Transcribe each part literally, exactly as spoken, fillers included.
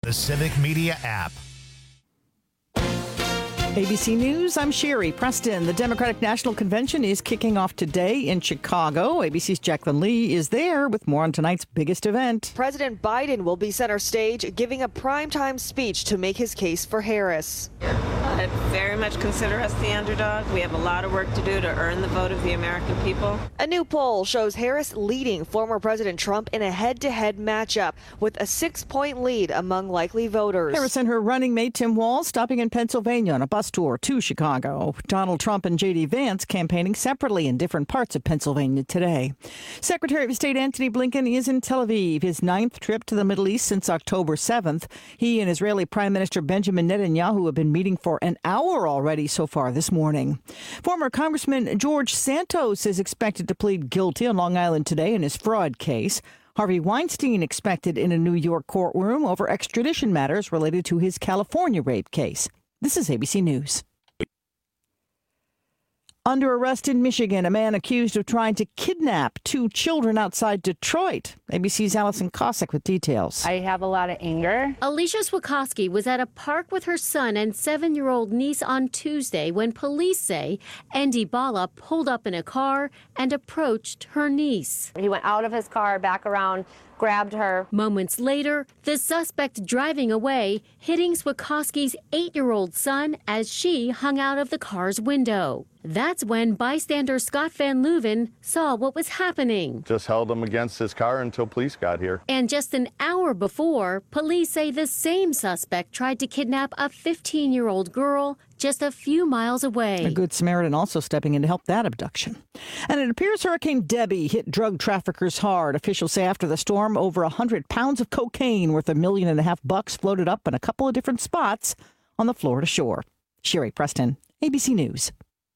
the Civic Media app. A B C News, I'm Sherry Preston. The Democratic National Convention is kicking off today in Chicago. A B C's Jacqueline Lee is there with more on tonight's biggest event. President Biden will be center stage, giving a primetime speech to make his case for Harris. I very much consider us the underdog. We have a lot of work to do to earn the vote of the American people. A new poll shows Harris leading former President Trump in a head-to-head matchup with a six-point lead among likely voters. Harris and her running mate Tim Walz stopping in Pennsylvania on a bus tour to Chicago. Donald Trump and J D. Vance campaigning separately in different parts of Pennsylvania today. Secretary of State Antony Blinken is in Tel Aviv, his ninth trip to the Middle East since October seventh. He and Israeli Prime Minister Benjamin Netanyahu have been meeting for an hour already so far this morning. Former Congressman George Santos is expected to plead guilty on Long Island today in his fraud case. Harvey Weinstein expected in a New York courtroom over extradition matters related to his California rape case. This is A B C News. Under arrest in Michigan, a man accused of trying to kidnap two children outside Detroit. A B C's Allison Cossack with details. I have a lot of anger. Alicia Swakowski was at a park with her son and seven-year-old niece on Tuesday when police say Andy Bala pulled up in a car and approached her niece. He went out of his car, back around, grabbed her. Moments later, the suspect driving away, hitting Swakowski's eight-year-old son as she hung out of the car's window. That's when bystander Scott Van Leuven saw what was happening. Just held him against his car until police got here. And just an hour before, police say the same suspect tried to kidnap a fifteen-year-old girl just a few miles away. A Good Samaritan also stepping in to help that abduction. And it appears Hurricane Debbie hit drug traffickers hard. Officials say after the storm, over one hundred pounds of cocaine worth a million and a half bucks floated up in a couple of different spots on the Florida shore. Sherry Preston, A B C News.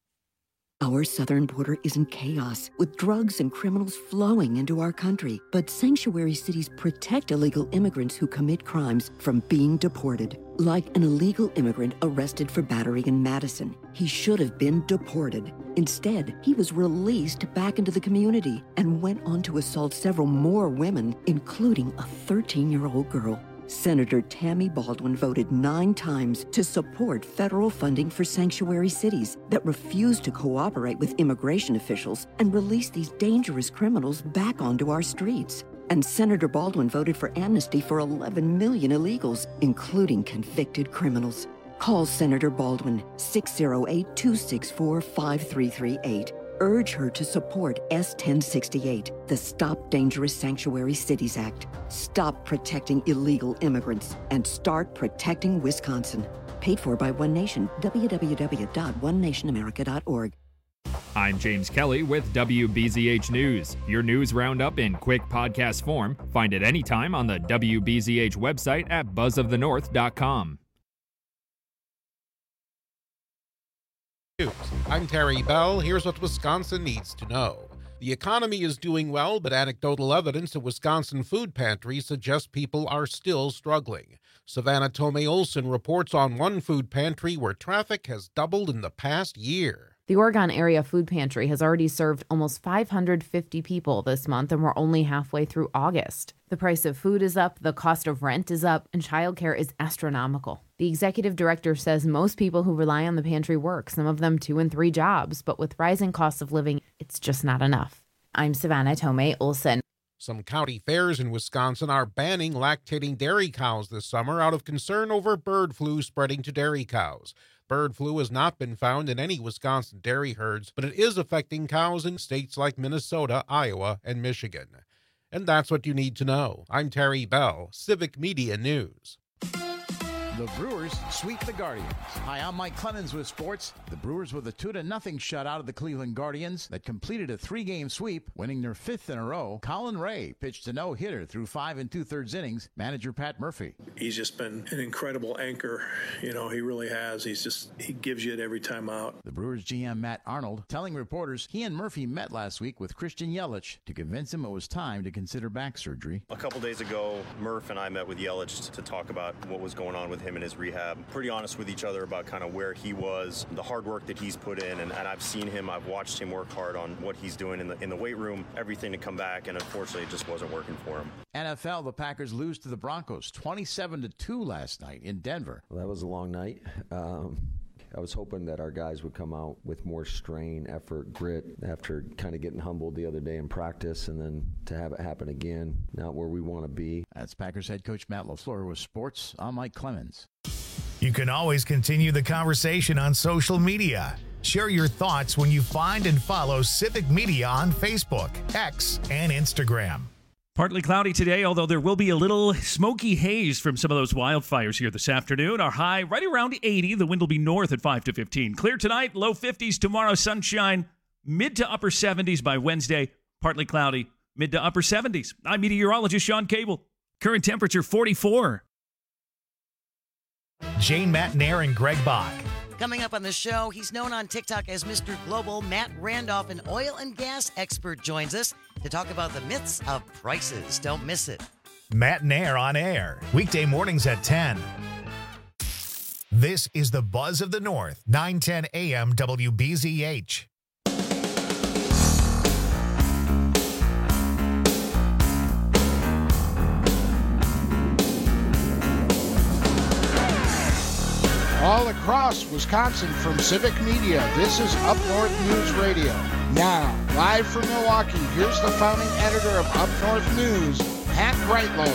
Our southern border is in chaos, with drugs and criminals flowing into our country. But sanctuary cities protect illegal immigrants who commit crimes from being deported. Like an illegal immigrant arrested for battery in Madison. He should have been deported. Instead, he was released back into the community and went on to assault several more women, including a thirteen-year-old girl. Senator Tammy Baldwin voted nine times to support federal funding for sanctuary cities that refuse to cooperate with immigration officials and release these dangerous criminals back onto our streets. And Senator Baldwin voted for amnesty for eleven million illegals, including convicted criminals. Call Senator Baldwin, six oh eight, two six four, five three three eight. Urge her to support S ten sixty-eight, the Stop Dangerous Sanctuary Cities Act. Stop protecting illegal immigrants and start protecting Wisconsin. Paid for by One Nation, w w w dot one nation america dot org. I'm James Kelly with W B Z H News. Your news roundup in quick podcast form. Find it anytime on the W B Z H website at buzz of the north dot com. I'm Terry Bell. Here's what Wisconsin needs to know. The economy is doing well, but anecdotal evidence at Wisconsin food pantries suggests people are still struggling. Savannah Tomei Olson reports on one food pantry where traffic has doubled in the past year. The Oregon Area Food Pantry has already served almost five hundred fifty people this month, and we're only halfway through August. The price of food is up, the cost of rent is up, and childcare is astronomical. The executive director says most people who rely on the pantry work, some of them two and three jobs, but with rising costs of living, it's just not enough. I'm Savannah Tomei Olson. Some county fairs in Wisconsin are banning lactating dairy cows this summer out of concern over bird flu spreading to dairy cows. Bird flu has not been found in any Wisconsin dairy herds, but it is affecting cows in states like Minnesota, Iowa, and Michigan. And that's what you need to know. I'm Terry Bell, Civic Media News. The Brewers sweep the Guardians. Hi, I'm Mike Clemens with sports. The Brewers with a two to nothing shutout of the Cleveland Guardians that completed a three-game sweep, winning their fifth in a row. Colin Ray pitched a no-hitter through five and two-thirds innings. Manager Pat Murphy. He's just been an incredible anchor. You know, he really has. He's just, he gives you it every time out. The Brewers G M Matt Arnold telling reporters he and Murphy met last week with Christian Yelich to convince him it was time to consider back surgery. A couple days ago, Murph and I met with Yelich to talk about what was going on with him in his rehab, pretty honest with each other about kind of where he was, the hard work that he's put in, and, and I've seen him, I've watched him work hard on what he's doing in the in the weight room, everything to come back, and unfortunately it just wasn't working for him. N F L, the Packers lose to the Broncos twenty-seven to two last night in Denver. Well, that was a long night. Um, I was hoping that our guys would come out with more strain, effort, grit after kind of getting humbled the other day in practice, and then to have it happen again, not where we want to be. That's Packers head coach Matt LaFleur with sports. I'm Mike Clemens. You can always continue the conversation on social media. Share your thoughts when you find and follow Civic Media on Facebook, X, and Instagram. Partly cloudy today, although there will be a little smoky haze from some of those wildfires here this afternoon. Our high right around eighty. The wind will be north at five to fifteen. Clear tonight, low fifties tomorrow, sunshine, mid to upper seventies by Wednesday. Partly cloudy, mid to upper seventies. I'm meteorologist Sean Cable. Current temperature forty-four. Jane Matt Nair and Greg Bach. Coming up on the show, he's known on TikTok as Mister Global. Matt Randolph, an oil and gas expert, joins us to talk about the myths of prices. Don't miss it. Matt Nair on air, weekday mornings at ten. This is the Buzz of the North, nine ten A M W B Z H. All across Wisconsin from Civic Media, this is Up North News Radio. Now, live from Milwaukee, here's the founding editor of Up North News, Pat Brightlow.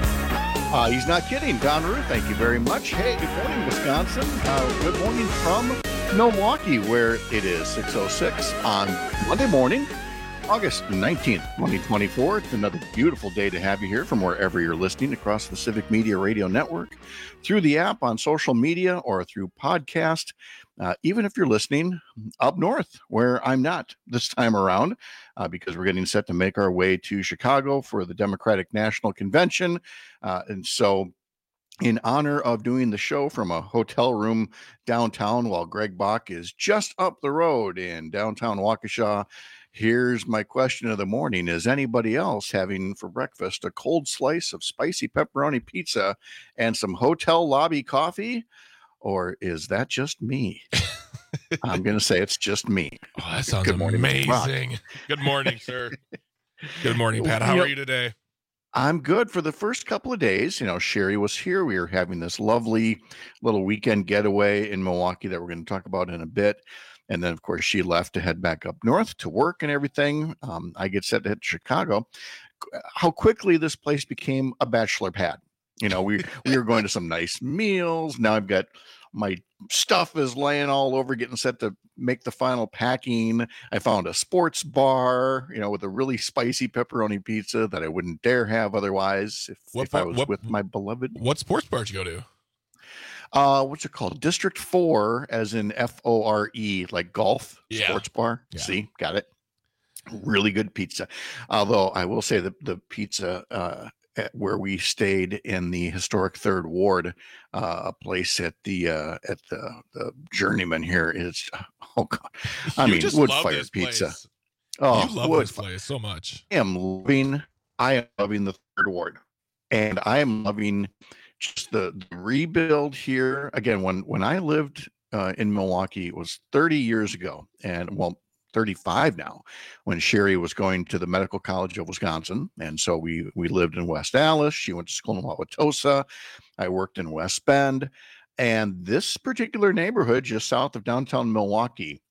Uh, he's not kidding. Don Ruth, thank you very much. Hey, good morning, Wisconsin. Uh, good morning from Milwaukee, where it is six oh six on Monday morning, August nineteenth, twenty twenty-four. It's another beautiful day to have you here from wherever you're listening across the Civic Media Radio Network, through the app, on social media, or through podcast. Uh, even if you're listening up north, where I'm not this time around, uh, because we're getting set to make our way to Chicago for the Democratic National Convention. Uh, and so in honor of doing the show from a hotel room downtown while Greg Bach is just up the road in downtown Waukesha, here's my question of the morning. Is anybody else having for breakfast a cold slice of spicy pepperoni pizza and some hotel lobby coffee? Or is that just me? I'm going to say it's just me. Oh, that sounds Good morning, amazing. Good morning, sir. Good morning, Pat. How You are know, you today? I'm good. For the first couple of days, you know, Sherry was here. We were having this lovely little weekend getaway in Milwaukee that we're going to talk about in a bit. And then, of course, she left to head back up north to work and everything. Um, I get set to head to Chicago. How quickly this place became a bachelor pad. You know, we, we were going to some nice meals. Now I've got my stuff is laying all over, getting set to make the final packing. I found a sports bar, you know, with a really spicy pepperoni pizza that I wouldn't dare have otherwise if, What if I bar- was what- with my beloved. What sports bar did you go to? Uh, what's it called? District four, as in F O R E, like golf Yeah. sports bar. Yeah. See, got it. Really good pizza. Although I will say that the pizza uh, at where we stayed in the historic Third Ward, uh, a place at the uh, at the the Journeyman here is oh god, I You mean just wood love fired this pizza. place. Oh, you love wood this place so much. I am loving I am loving the Third Ward, and I am loving just the, the rebuild here. Again, when when I lived uh, in Milwaukee, it was thirty years ago, and well, thirty-five now, when Sherry was going to the Medical College of Wisconsin, and so we we lived in West Allis. She went to school in Wauwatosa. I worked in West Bend, and this particular neighborhood just south of downtown Milwaukee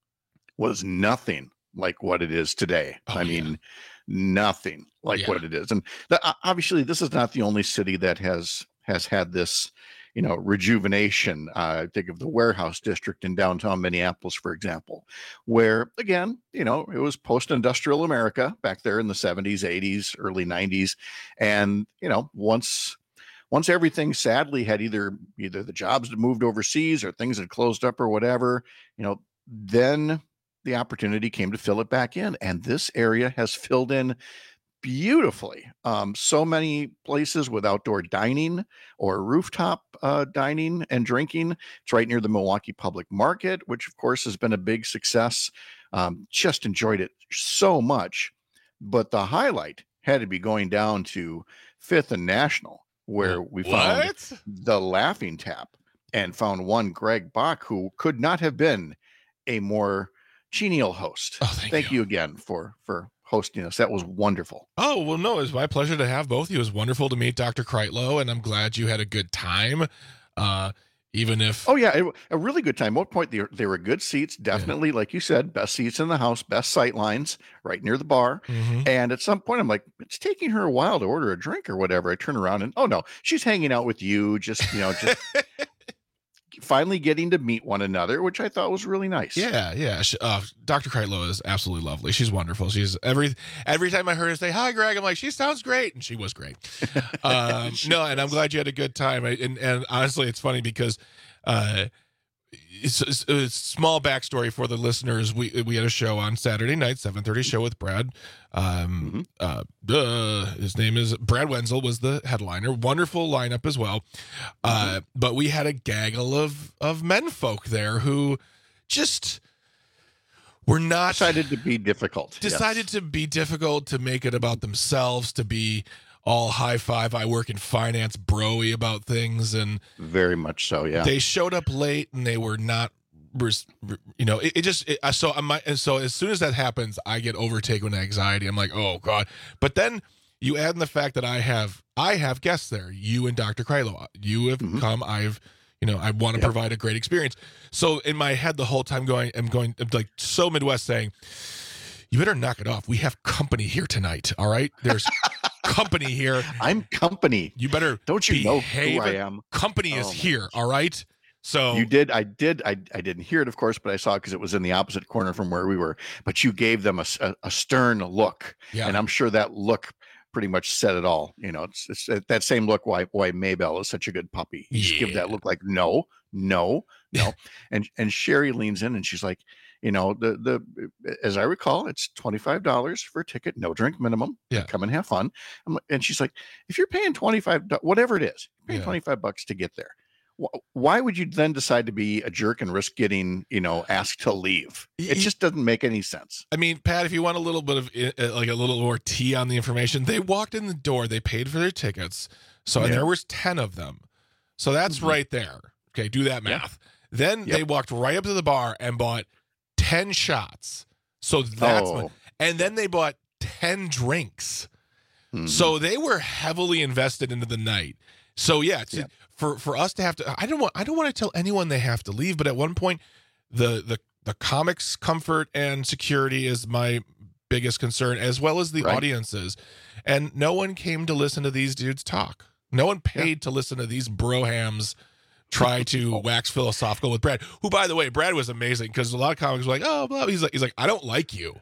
was nothing like what it is today. I mean, nothing like Yeah. what it is. And the, o- obviously, this is not the only city that has has had this, you know, rejuvenation. Uh, think of the warehouse district in downtown Minneapolis, for example, where again, you know, it was post-industrial America back there in the seventies, eighties, early nineties, and you know, once once everything sadly had either either the jobs had moved overseas or things had closed up or whatever, you know, then the opportunity came to fill it back in, and this area has filled in beautifully. Um, so many places with outdoor dining or rooftop uh, dining and drinking. It's right near the Milwaukee Public Market, which of course has been a big success. Um, just enjoyed it so much. But the highlight had to be going down to Fifth and National, where we found What? the Laughing Tap and found one Greg Bach who could not have been a more genial host. Oh, thank, thank you. you again for for hosting us. That was wonderful. Oh, well, no, it was my pleasure to have both of you. It was wonderful to meet Doctor Kreitlow, and I'm glad you had a good time. Uh, even if... Oh, yeah, it, a really good time. At what point, they were, they were good seats, definitely, yeah. like you said, best seats in the house, best sight lines, right near the bar. Mm-hmm. And at some point, I'm like, it's taking her a while to order a drink or whatever. I turn around and, oh, no, she's hanging out with you, just, you know, just... finally getting to meet one another, which I thought was really nice. Yeah, yeah. She, uh, Doctor Kreitlow is absolutely lovely. She's wonderful. She's every every time I heard her say hi, Greg, I'm like, she sounds great, and she was great. Um, no, and I'm glad you had a good time. I, and and honestly, it's funny because uh, it's, it's a small backstory for the listeners. We we had a show on Saturday night, seven thirty show with Brad. Um, mm-hmm. uh, uh, his name is Brad Wenzel, was the headliner. Wonderful lineup as well. Uh, mm-hmm. But we had a gaggle of of men folk there who just were not decided to be difficult. Decided yes. to be difficult, to make it about themselves, to be all high five, I work in finance, bro-y about things, and very much so. Yeah, they showed up late and they were not. You know, it, it just it, so I might, and so as soon as that happens, I get overtaken with anxiety. I'm like, oh god! But then you add in the fact that I have I have guests there. You and Doctor Kreitlow, you have mm-hmm. come. I've you know I want to yep. provide a great experience. So in my head the whole time going, I'm going I'm like so Midwest saying, you better knock it off. We have company here tonight. All right, there's company here. I'm company. You better don't you behave. know who I am? Company oh is here. God. All right. So you did, I did, I, I didn't hear it, of course, but I saw it because it was in the opposite corner from where we were. But you gave them a, a, a stern look, yeah. and I'm sure that look pretty much said it all. You know, it's, it's that same look. Why why Maybell is such a good puppy. You just yeah. give that look like no, no, no. and and Sherry leans in and she's like, you know, the the as I recall, it's twenty-five dollars for a ticket, no drink minimum. Yeah, come and have fun. I'm, and she's like, if you're paying twenty-five, whatever it is, you're paying yeah. twenty-five bucks to get there. Why would you then decide to be a jerk and risk getting, you know, asked to leave? It just doesn't make any sense. I mean, Pat, if you want a little bit of uh, like a little more tea on the information, they walked in the door, they paid for their tickets. So Yeah. and there was ten of them. So that's Mhm. right there. Okay, do that math. Then Yep. they walked right up to the bar and bought ten shots. So that's Oh. and then they bought ten drinks. Mhm. So they were heavily invested into the night. So yeah, it's, Yeah. for for us to have to, I don't want I don't want to tell anyone they have to leave, but at one point, the the the comics' comfort and security is my biggest concern, as well as the Right. audiences. And no one came to listen to these dudes talk. No one paid to listen to these brohams try to wax philosophical with Brad. Who, by the way, Brad was amazing because a lot of comics were like, "Oh, blah." He's like, he's like, "I don't like you."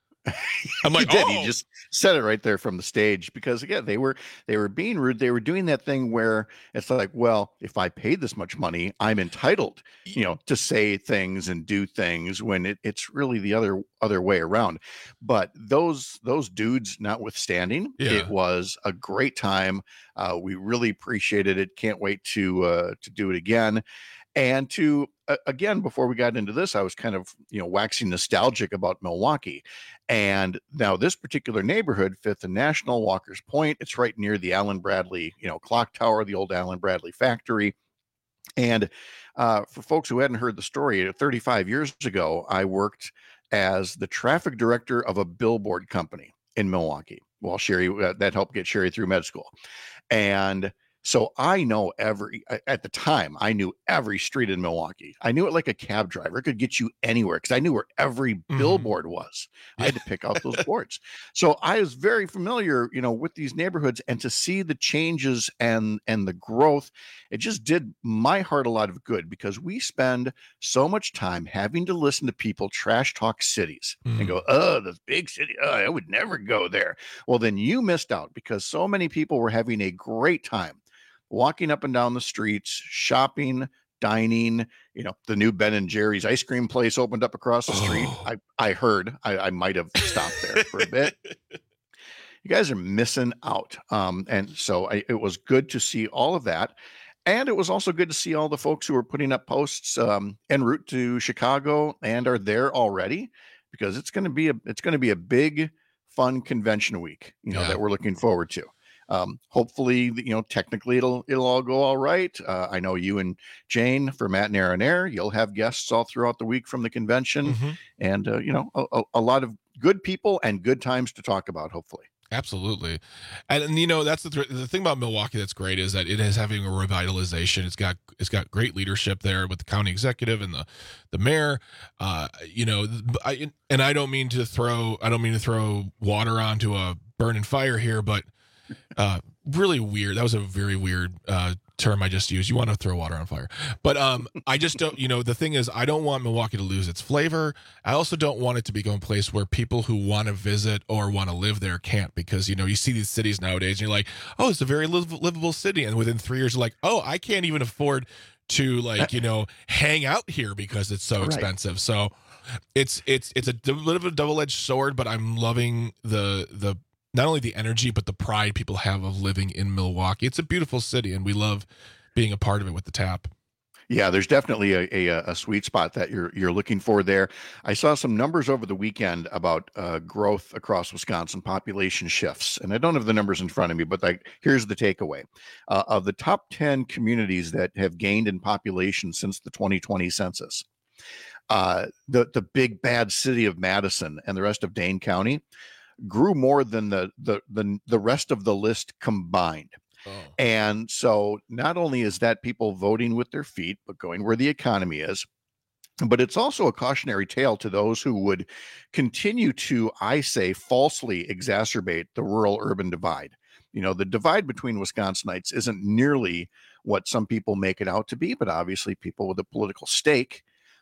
I'm like, he did. oh. He just said it right there from the stage because again, they were they were being rude. They were doing that thing where it's like, well, if I paid this much money, I'm entitled, you know, to say things and do things when it, it's really the other other way around. But those those dudes notwithstanding, Yeah. it was a great time. Uh, we really appreciated it. Can't wait to uh, to do it again. And to uh, again, before we got into this, I was kind of you know waxing nostalgic about Milwaukee. And now this particular neighborhood, Fifth and National, Walker's Point, it's right near the Allen Bradley, you know, clock tower, the old Allen Bradley factory. And uh, for folks who hadn't heard the story, thirty-five years ago, I worked as the traffic director of a billboard company in Milwaukee. Well, Sherry, uh, that helped get Sherry through med school. And so I know every, at the time, I knew every street in Milwaukee. I knew it like a cab driver. It could get you anywhere because I knew where every Mhm. billboard was. I had to pick out those boards. So I was very familiar, you know, with these neighborhoods, and to see the changes and and the growth, it just did my heart a lot of good because we spend so much time having to listen to people trash talk cities Mhm. and go, oh, this big city, oh, I would never go there. Well, then you missed out because so many people were having a great time walking up and down the streets, shopping, dining. You know, the new Ben and Jerry's ice cream place opened up across the street. Oh. I, I heard. I, I might have stopped there for a bit. You guys are missing out. Um, and so I, it was good to see all of that. And it was also good to see all the folks who were putting up posts um, en route to Chicago and are there already, because it's going to be a it's going to be a big, fun convention week, you know, Yeah. that we're looking forward to. Um, hopefully, you know, technically it'll it'll all go all right. Uh, I know you and Jane for Matt and Aaron Air, you'll have guests all throughout the week from the convention, Mm-hmm. and uh, you know, a, a lot of good people and good times to talk about. Hopefully. Absolutely. And, and you know, that's the th- the thing about Milwaukee that's great is that it is having a revitalization. It's got it's got great leadership there with the county executive and the the mayor. Uh, you know, I, and I don't mean to throw I don't mean to throw water onto a burning fire here, but uh, really weird. That was a very weird uh, term I just used. You want to throw water on fire, but um, I just don't. You know, the thing is, I don't want Milwaukee to lose its flavor. I also don't want it to become a place where people who want to visit or want to live there can't, because you know you see these cities nowadays, and you're like, oh, it's a very liv- livable city, and within three years, you're like, oh, I can't even afford to like you know hang out here because it's so Right. expensive. So it's it's it's a d- bit of a double edged sword, but I'm loving the the. Not only the energy, but the pride people have of living in Milwaukee. It's a beautiful city, and we love being a part of it with the Tap. Yeah, there's definitely a, a a sweet spot that you're you're looking for there. I saw some numbers over the weekend about uh, growth across Wisconsin, population shifts, and I don't have the numbers in front of me, but like here's the takeaway: uh, of the top ten communities that have gained in population since the twenty twenty census, uh, the the big bad city of Madison and the rest of Dane County grew more than the the the, the rest of the list combined. Oh. And so not only is that people voting with their feet, but going where the economy is, but it's also a cautionary tale to those who would continue to, I say, falsely exacerbate the rural-urban divide. You know, the divide between Wisconsinites isn't nearly what some people make it out to be, but obviously people with a political stake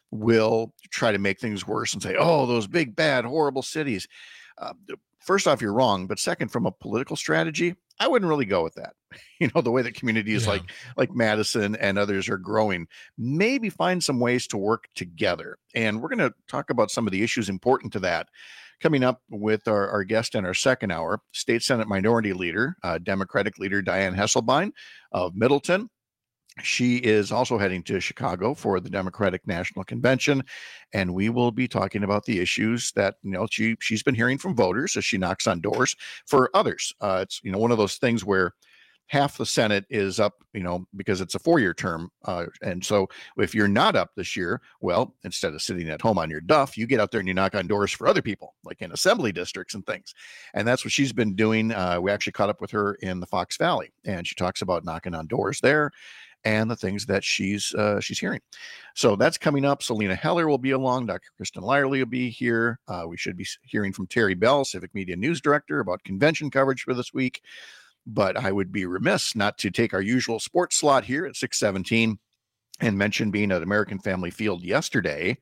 will try to make things worse and say, oh, those big, bad, horrible cities. Uh, first off, you're wrong. But second, from a political strategy, I wouldn't really go with that. You know, the way that communities Yeah. like like Madison and others are growing, maybe find some ways to work together. And we're going to talk about some of the issues important to that coming up with our, our guest in our second hour, State Senate Minority Leader, uh, Democratic Leader Diane Hesselbein of Middleton. She is also heading to Chicago for the Democratic National Convention, and we will be talking about the issues that you know she she's been hearing from voters as she knocks on doors for others. Uh, it's you know one of those things where half the Senate is up, you know, because it's a four-year term, uh, and so if you're not up this year, well, instead of sitting at home on your duff, you get out there and you knock on doors for other people, like in assembly districts and things, and that's what she's been doing. Uh, we actually caught up with her in the Fox Valley, and she talks about knocking on doors there and the things that she's uh, she's hearing. So that's coming up. Selena Heller will be along. Doctor Kristen Lyerly will be here. Uh, we should be hearing from Terry Bell, Civic Media News Director, about convention coverage for this week. But I would be remiss not to take our usual sports slot here at six seventeen and mention being at American Family Field yesterday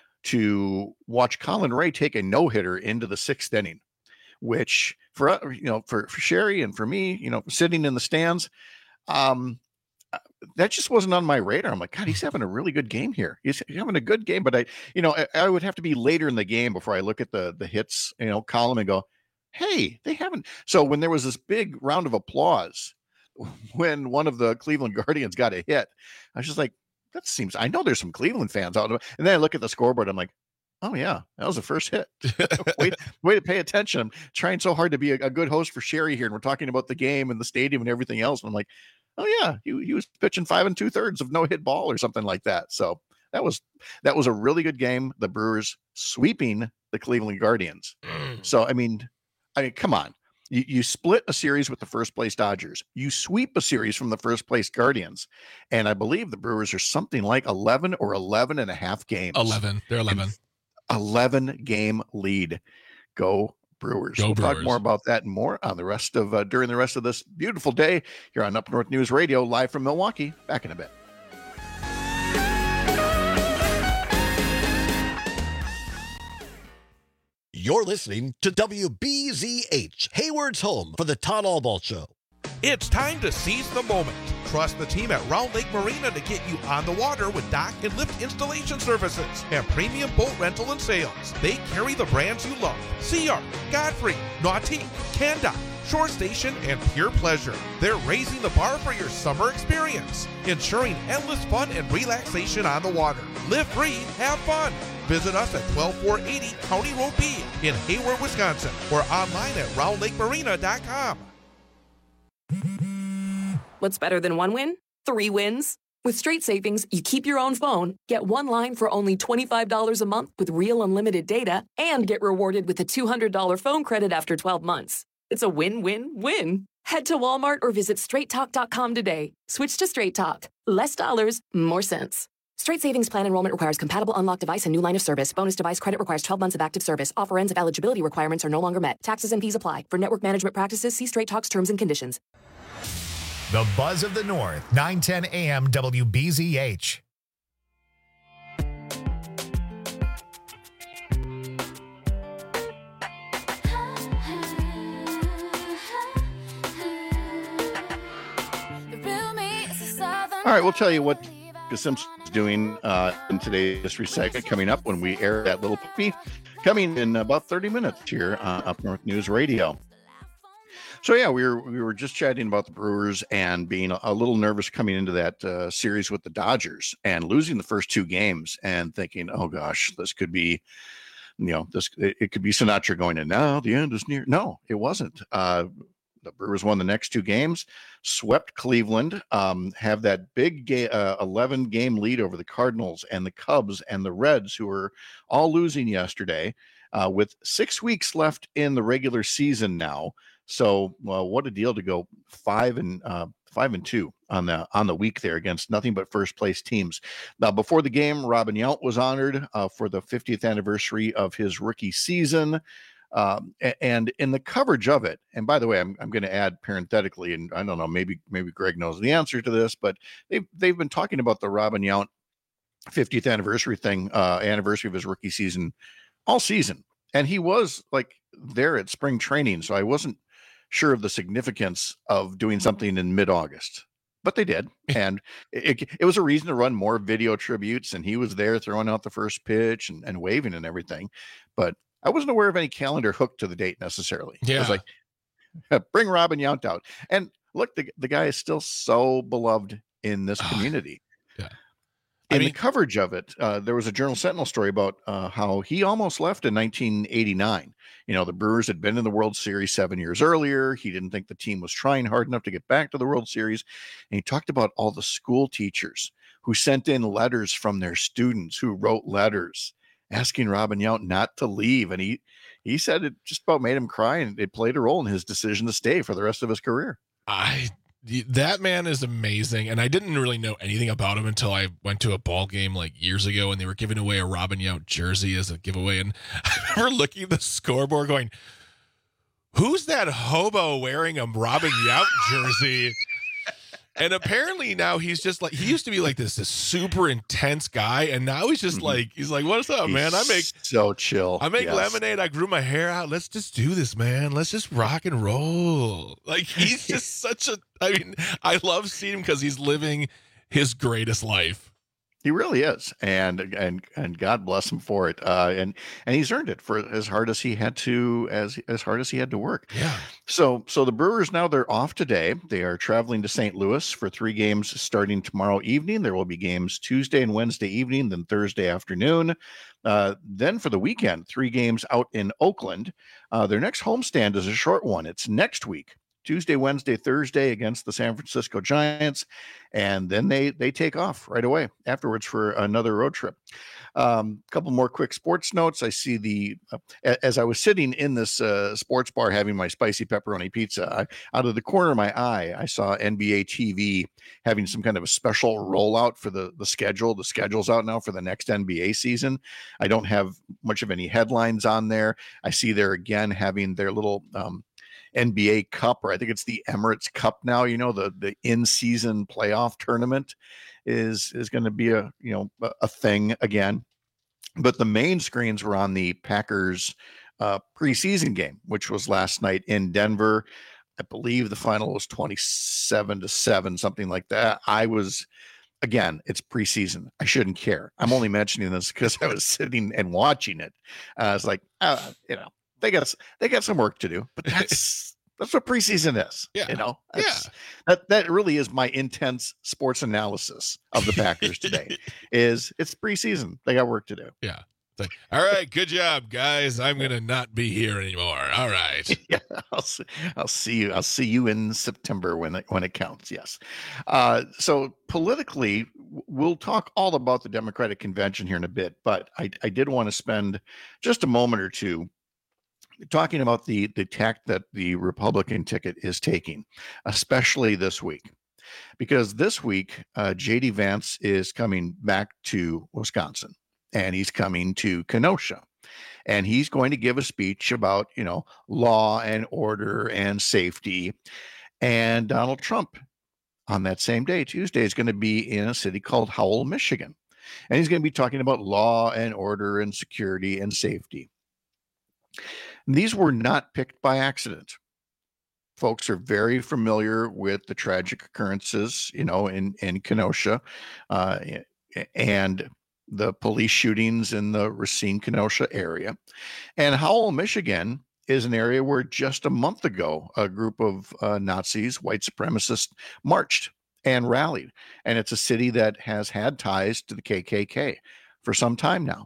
to watch Colin Ray take a no-hitter into the sixth inning, which for, you know, for, for Sherry and for me, you know, sitting in the stands, um, that just wasn't on my radar. I'm like, God, he's having a really good game here. He's having a good game, but I, you know, I, I would have to be later in the game before I look at the the hits, you know, column and go, hey, they haven't. So when there was this big round of applause when one of the Cleveland Guardians got a hit, I was just like, that seems. I know there's some Cleveland fans out there. And then I look at the scoreboard. I'm like, oh yeah, that was the first hit. Wait, way to pay attention. I'm trying so hard to be a, a good host for Sherry here, and we're talking about the game and the stadium and everything else. And I'm like, oh yeah, he, he was pitching five and two thirds of no hit ball or something like that. So that was that was a really good game. The Brewers sweeping the Cleveland Guardians. So I mean, I mean, come on. You, you split a series with the first place Dodgers. You sweep a series from the first place Guardians. And I believe the Brewers are something like eleven or eleven and a half games. eleven. They're eleven. eleven game lead. Go Brewers. Go we'll Brewers. talk more about that and more on the rest of uh, during the rest of this beautiful day here on Up North News Radio, live from Milwaukee. Back in a bit. You're listening to W B Z H, Hayward's home for the Todd Albaugh Show. It's time to seize the moment. Trust the team at Round Lake Marina to get you on the water with dock and lift installation services and premium boat rental and sales. They carry the brands you love: Sea Arc, Godfrey, Nautique, Canda, Shore Station, and Pure Pleasure. They're raising the bar for your summer experience, ensuring endless fun and relaxation on the water. Live free, have fun. Visit us at twelve four eighty County Road B in Hayward, Wisconsin, or online at round lake marina dot com. What's better than one win? Three wins. With Straight Savings, you keep your own phone, get one line for only twenty-five dollars a month with real unlimited data, and get rewarded with a two hundred dollars phone credit after twelve months. It's a win-win-win. Head to Walmart or visit straight talk dot com today. Switch to Straight Talk. Less dollars, more sense. Straight Savings Plan enrollment requires compatible unlocked device and new line of service. Bonus device credit requires twelve months of active service. Offer ends if eligibility requirements are no longer met. Taxes and fees apply. For network management practices, see Straight Talk's terms and conditions. The Buzz of the North, nine ten A M W B Z H. All right, we'll tell you what the Simpsons is doing uh, in today's history segment coming up when we air that little puppy, coming in about thirty minutes here on Up North News Radio. So yeah, we were we were just chatting about the Brewers and being a, a little nervous coming into that uh, series with the Dodgers and losing the first two games and thinking, oh gosh, this could be, you know, this it, it could be Sinatra going in. Now the end is near. No, it wasn't. Uh, the Brewers won the next two games, swept Cleveland, um, have that big ga- uh, eleven game lead over the Cardinals and the Cubs and the Reds, who were all losing yesterday, uh, with six weeks left in the regular season now. So, well, what a deal to go five and uh, five and two on the on the week there against nothing but first place teams. Now, before the game, Robin Yount was honored uh, for the fiftieth anniversary of his rookie season, um, and in the coverage of it. And by the way, I'm I'm going to add parenthetically, and I don't know, maybe maybe Greg knows the answer to this, but they've they've been talking about the Robin Yount fiftieth anniversary thing, uh, anniversary of his rookie season, all season, and he was like there at spring training, so I wasn't sure of the significance of doing something in mid-August, but they did. And it, it was a reason to run more video tributes. And he was there throwing out the first pitch and, and waving and everything. But I wasn't aware of any calendar hooked to the date necessarily. Yeah. It was like, bring Robin Yount out. And look, the, the guy is still so beloved in this community. Yeah. In I mean, the coverage of it, uh, there was a Journal Sentinel story about uh, how he almost left in nineteen eighty-nine. You know, the Brewers had been in the World Series seven years earlier. He didn't think the team was trying hard enough to get back to the World Series. And he talked about all the school teachers who sent in letters from their students, who wrote letters asking Robin Yount not to leave. And he, he said it just about made him cry, and it played a role in his decision to stay for the rest of his career. I that man is amazing, and I didn't really know anything about him until I went to a ball game like years ago, and they were giving away a Robin Yount jersey as a giveaway, and I remember looking at the scoreboard going, who's that hobo wearing a Robin Yount jersey? And apparently now he's just like, he used to be like this, this super intense guy, and now he's just mm-hmm. like, he's like, what's up, he's man? I make so chill. I make yes. lemonade. I grew my hair out. Let's just do this, man. Let's just rock and roll. Like, he's just such a, I mean, I love seeing him because he's living his greatest life. He really is, and and and God bless him for it. Uh, and and he's earned it for as hard as he had to as as hard as he had to work. Yeah. So so the Brewers now they're off today. They are traveling to Saint Louis for three games starting tomorrow evening. There will be games Tuesday and Wednesday evening, then Thursday afternoon. Uh, then for the weekend, three games out in Oakland. Uh, their next homestand is a short one. It's next week. Tuesday, Wednesday, Thursday against the San Francisco Giants, and then they they take off right away afterwards for another road trip. A um, couple more quick sports notes. I see the uh, as I was sitting in this uh, sports bar having my spicy pepperoni pizza, I, out of the corner of my eye, I saw N B A T V having some kind of a special rollout for the the schedule. The schedule's out now for the next N B A season. I don't have much of any headlines on there. I see they're again having their little um, N B A Cup, or I think it's the Emirates Cup now. You know, the the in-season playoff tournament is is going to be a you know a, a thing again. But the main screens were on the Packers uh, preseason game, which was last night in Denver. I believe the final was twenty-seven to seven, something like that. I was. Again, it's preseason. I shouldn't care. I'm only mentioning this because I was sitting and watching it. Uh, I was like, uh, you know. They got they got some work to do, but that's that's what preseason is. Yeah, you know, yeah. That that really is my intense sports analysis of the Packers today. Is it's preseason? They got work to do. Yeah, Like, all right, good job, guys. I'm gonna not be here anymore. All right. Yeah, I'll see, I'll see you. I'll see you in September when it, when it counts. Yes. Uh, so politically, we'll talk all about the Democratic convention here in a bit, but I, I did want to spend just a moment or two talking about the the tack that the Republican ticket is taking, especially this week, because this week uh, J D Vance is coming back to Wisconsin. And he's coming to Kenosha, and he's going to give a speech about, you know, law and order and safety. And Donald Trump on that same day, Tuesday, is going to be in a city called Howell, Michigan. And he's going to be talking about law and order and security and safety. And these were not picked by accident. Folks are very familiar with the tragic occurrences, you know, in, in Kenosha, uh, and the police shootings in the Racine, Kenosha area. And Howell, Michigan is an area where just a month ago, a group of uh, Nazis, white supremacists, marched and rallied. And it's a city that has had ties to the K K K for some time now.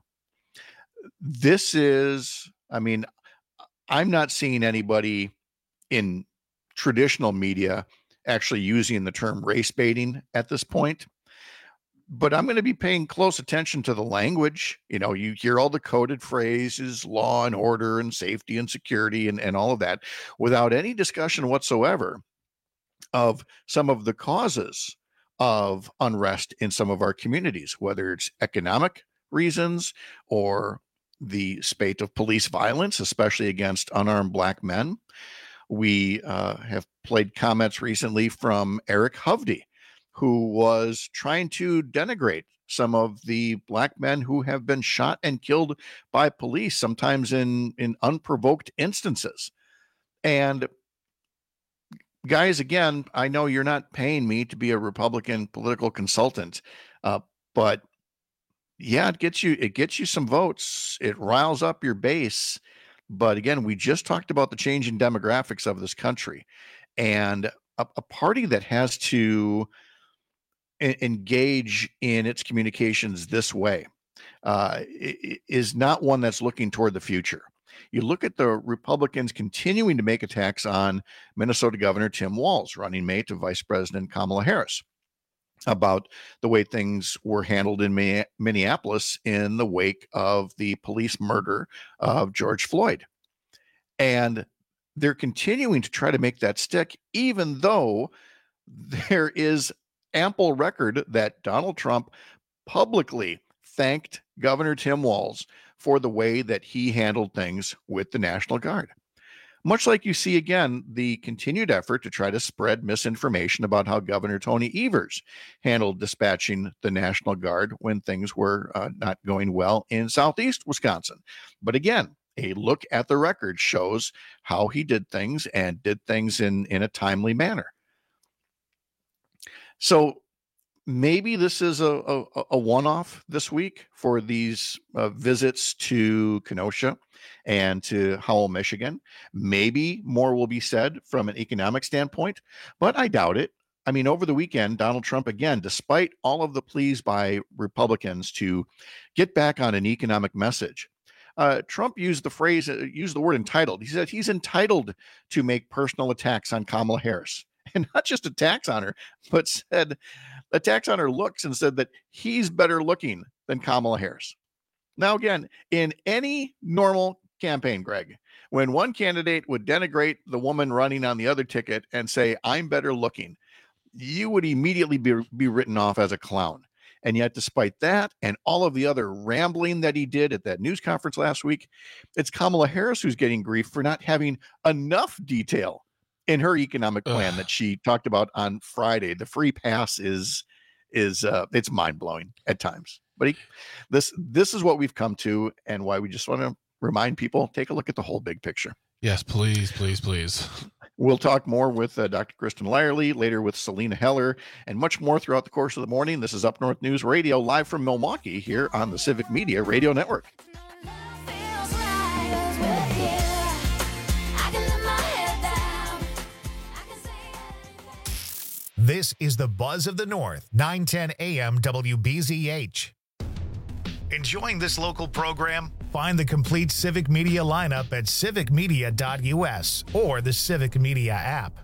This is, I mean, I'm not seeing anybody in traditional media actually using the term race baiting at this point. But I'm going to be paying close attention to the language. You know, you hear all the coded phrases, law and order and safety and security and, and all of that without any discussion whatsoever of some of the causes of unrest in some of our communities, whether it's economic reasons or the spate of police violence, especially against unarmed Black men. We uh, have played comments recently from Eric Hovde, who was trying to denigrate some of the Black men who have been shot and killed by police, sometimes in, in unprovoked instances. And guys, again, I know you're not paying me to be a Republican political consultant, uh, but yeah, it gets you, it gets you some votes. It riles up your base. But again, we just talked about the changing demographics of this country, and a, a party that has to engage in its communications this way uh, is not one that's looking toward the future. You look at the Republicans continuing to make attacks on Minnesota Governor Tim Walz, running mate to Vice President Kamala Harris, about the way things were handled in Minneapolis in the wake of the police murder of George Floyd. And they're continuing to try to make that stick, even though there is ample record that Donald Trump publicly thanked Governor Tim Walz for the way that he handled things with the National Guard. Much like you see, again, the continued effort to try to spread misinformation about how Governor Tony Evers handled dispatching the National Guard when things were uh, not going well in Southeast Wisconsin. But again, a look at the record shows how he did things and did things in, in a timely manner. So maybe this is a, a, a one-off this week for these uh, visits to Kenosha and to Howell, Michigan. Maybe more will be said from an economic standpoint, but I doubt it. I mean, over the weekend, Donald Trump, again, despite all of the pleas by Republicans to get back on an economic message, uh, Trump used the phrase, uh, used the word entitled. He said he's entitled to make personal attacks on Kamala Harris. And not just attacks on her, but said attacks on her looks and said that he's better looking than Kamala Harris. Now, again, in any normal campaign, Greg, when one candidate would denigrate the woman running on the other ticket and say, I'm better looking, you would immediately be, be written off as a clown. And yet, despite that and all of the other rambling that he did at that news conference last week, it's Kamala Harris who's getting grief for not having enough detail in her economic plan Ugh. that she talked about on Friday. The free pass is, is uh, it's mind blowing at times, but he, this, this is what we've come to and why we just want to remind people, take a look at the whole big picture. Yes, please, please, please. We'll talk more with uh, Doctor Kristen Lyerly, later with Selena Heller, and much more throughout the course of the morning. This is Up North News Radio, live from Milwaukee here on the Civic Media Radio Network. This is the Buzz of the North, nine ten A M W B Z H. Enjoying this local program? Find the complete Civic Media lineup at civic media dot u s or the Civic Media app.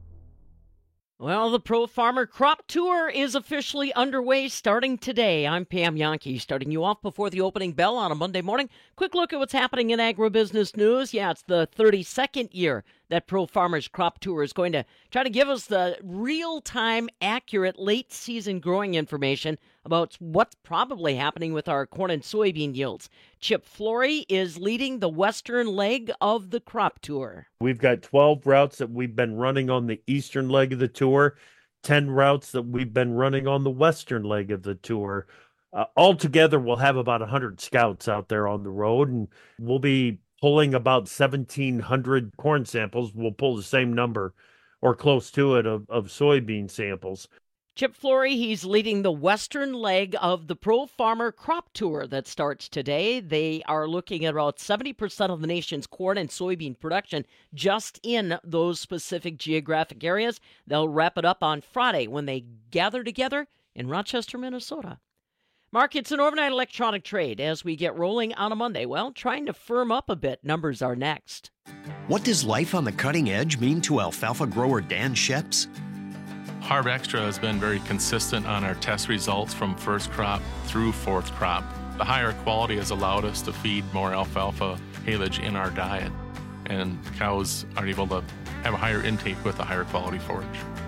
Well, the Pro Farmer Crop Tour is officially underway starting today. I'm Pam Yankee, starting you off before the opening bell on a Monday morning. Quick look at what's happening in agribusiness news. Yeah, it's the thirty-second year that Pro Farmer's Crop Tour is going to try to give us the real-time, accurate, late-season growing information about what's probably happening with our corn and soybean yields. Chip Flory is leading the western leg of the crop tour. We've got twelve routes that we've been running on the eastern leg of the tour, ten routes that we've been running on the western leg of the tour. Uh, altogether, we'll have about one hundred scouts out there on the road, and we'll be pulling about seventeen hundred corn samples. We'll pull the same number or close to it of, of soybean samples. Chip Flory, he's leading the western leg of the Pro Farmer Crop Tour that starts today. They are looking at about seventy percent of the nation's corn and soybean production just in those specific geographic areas. They'll wrap it up on Friday when they gather together in Rochester, Minnesota. Mark, it's an overnight electronic trade as we get rolling on a Monday. Well, trying to firm up a bit. Numbers are next. What does life on the cutting edge mean to alfalfa grower Dan Sheps? Harv Extra has been very consistent on our test results from first crop through fourth crop. The higher quality has allowed us to feed more alfalfa haylage in our diet, and cows are able to have a higher intake with a higher quality forage.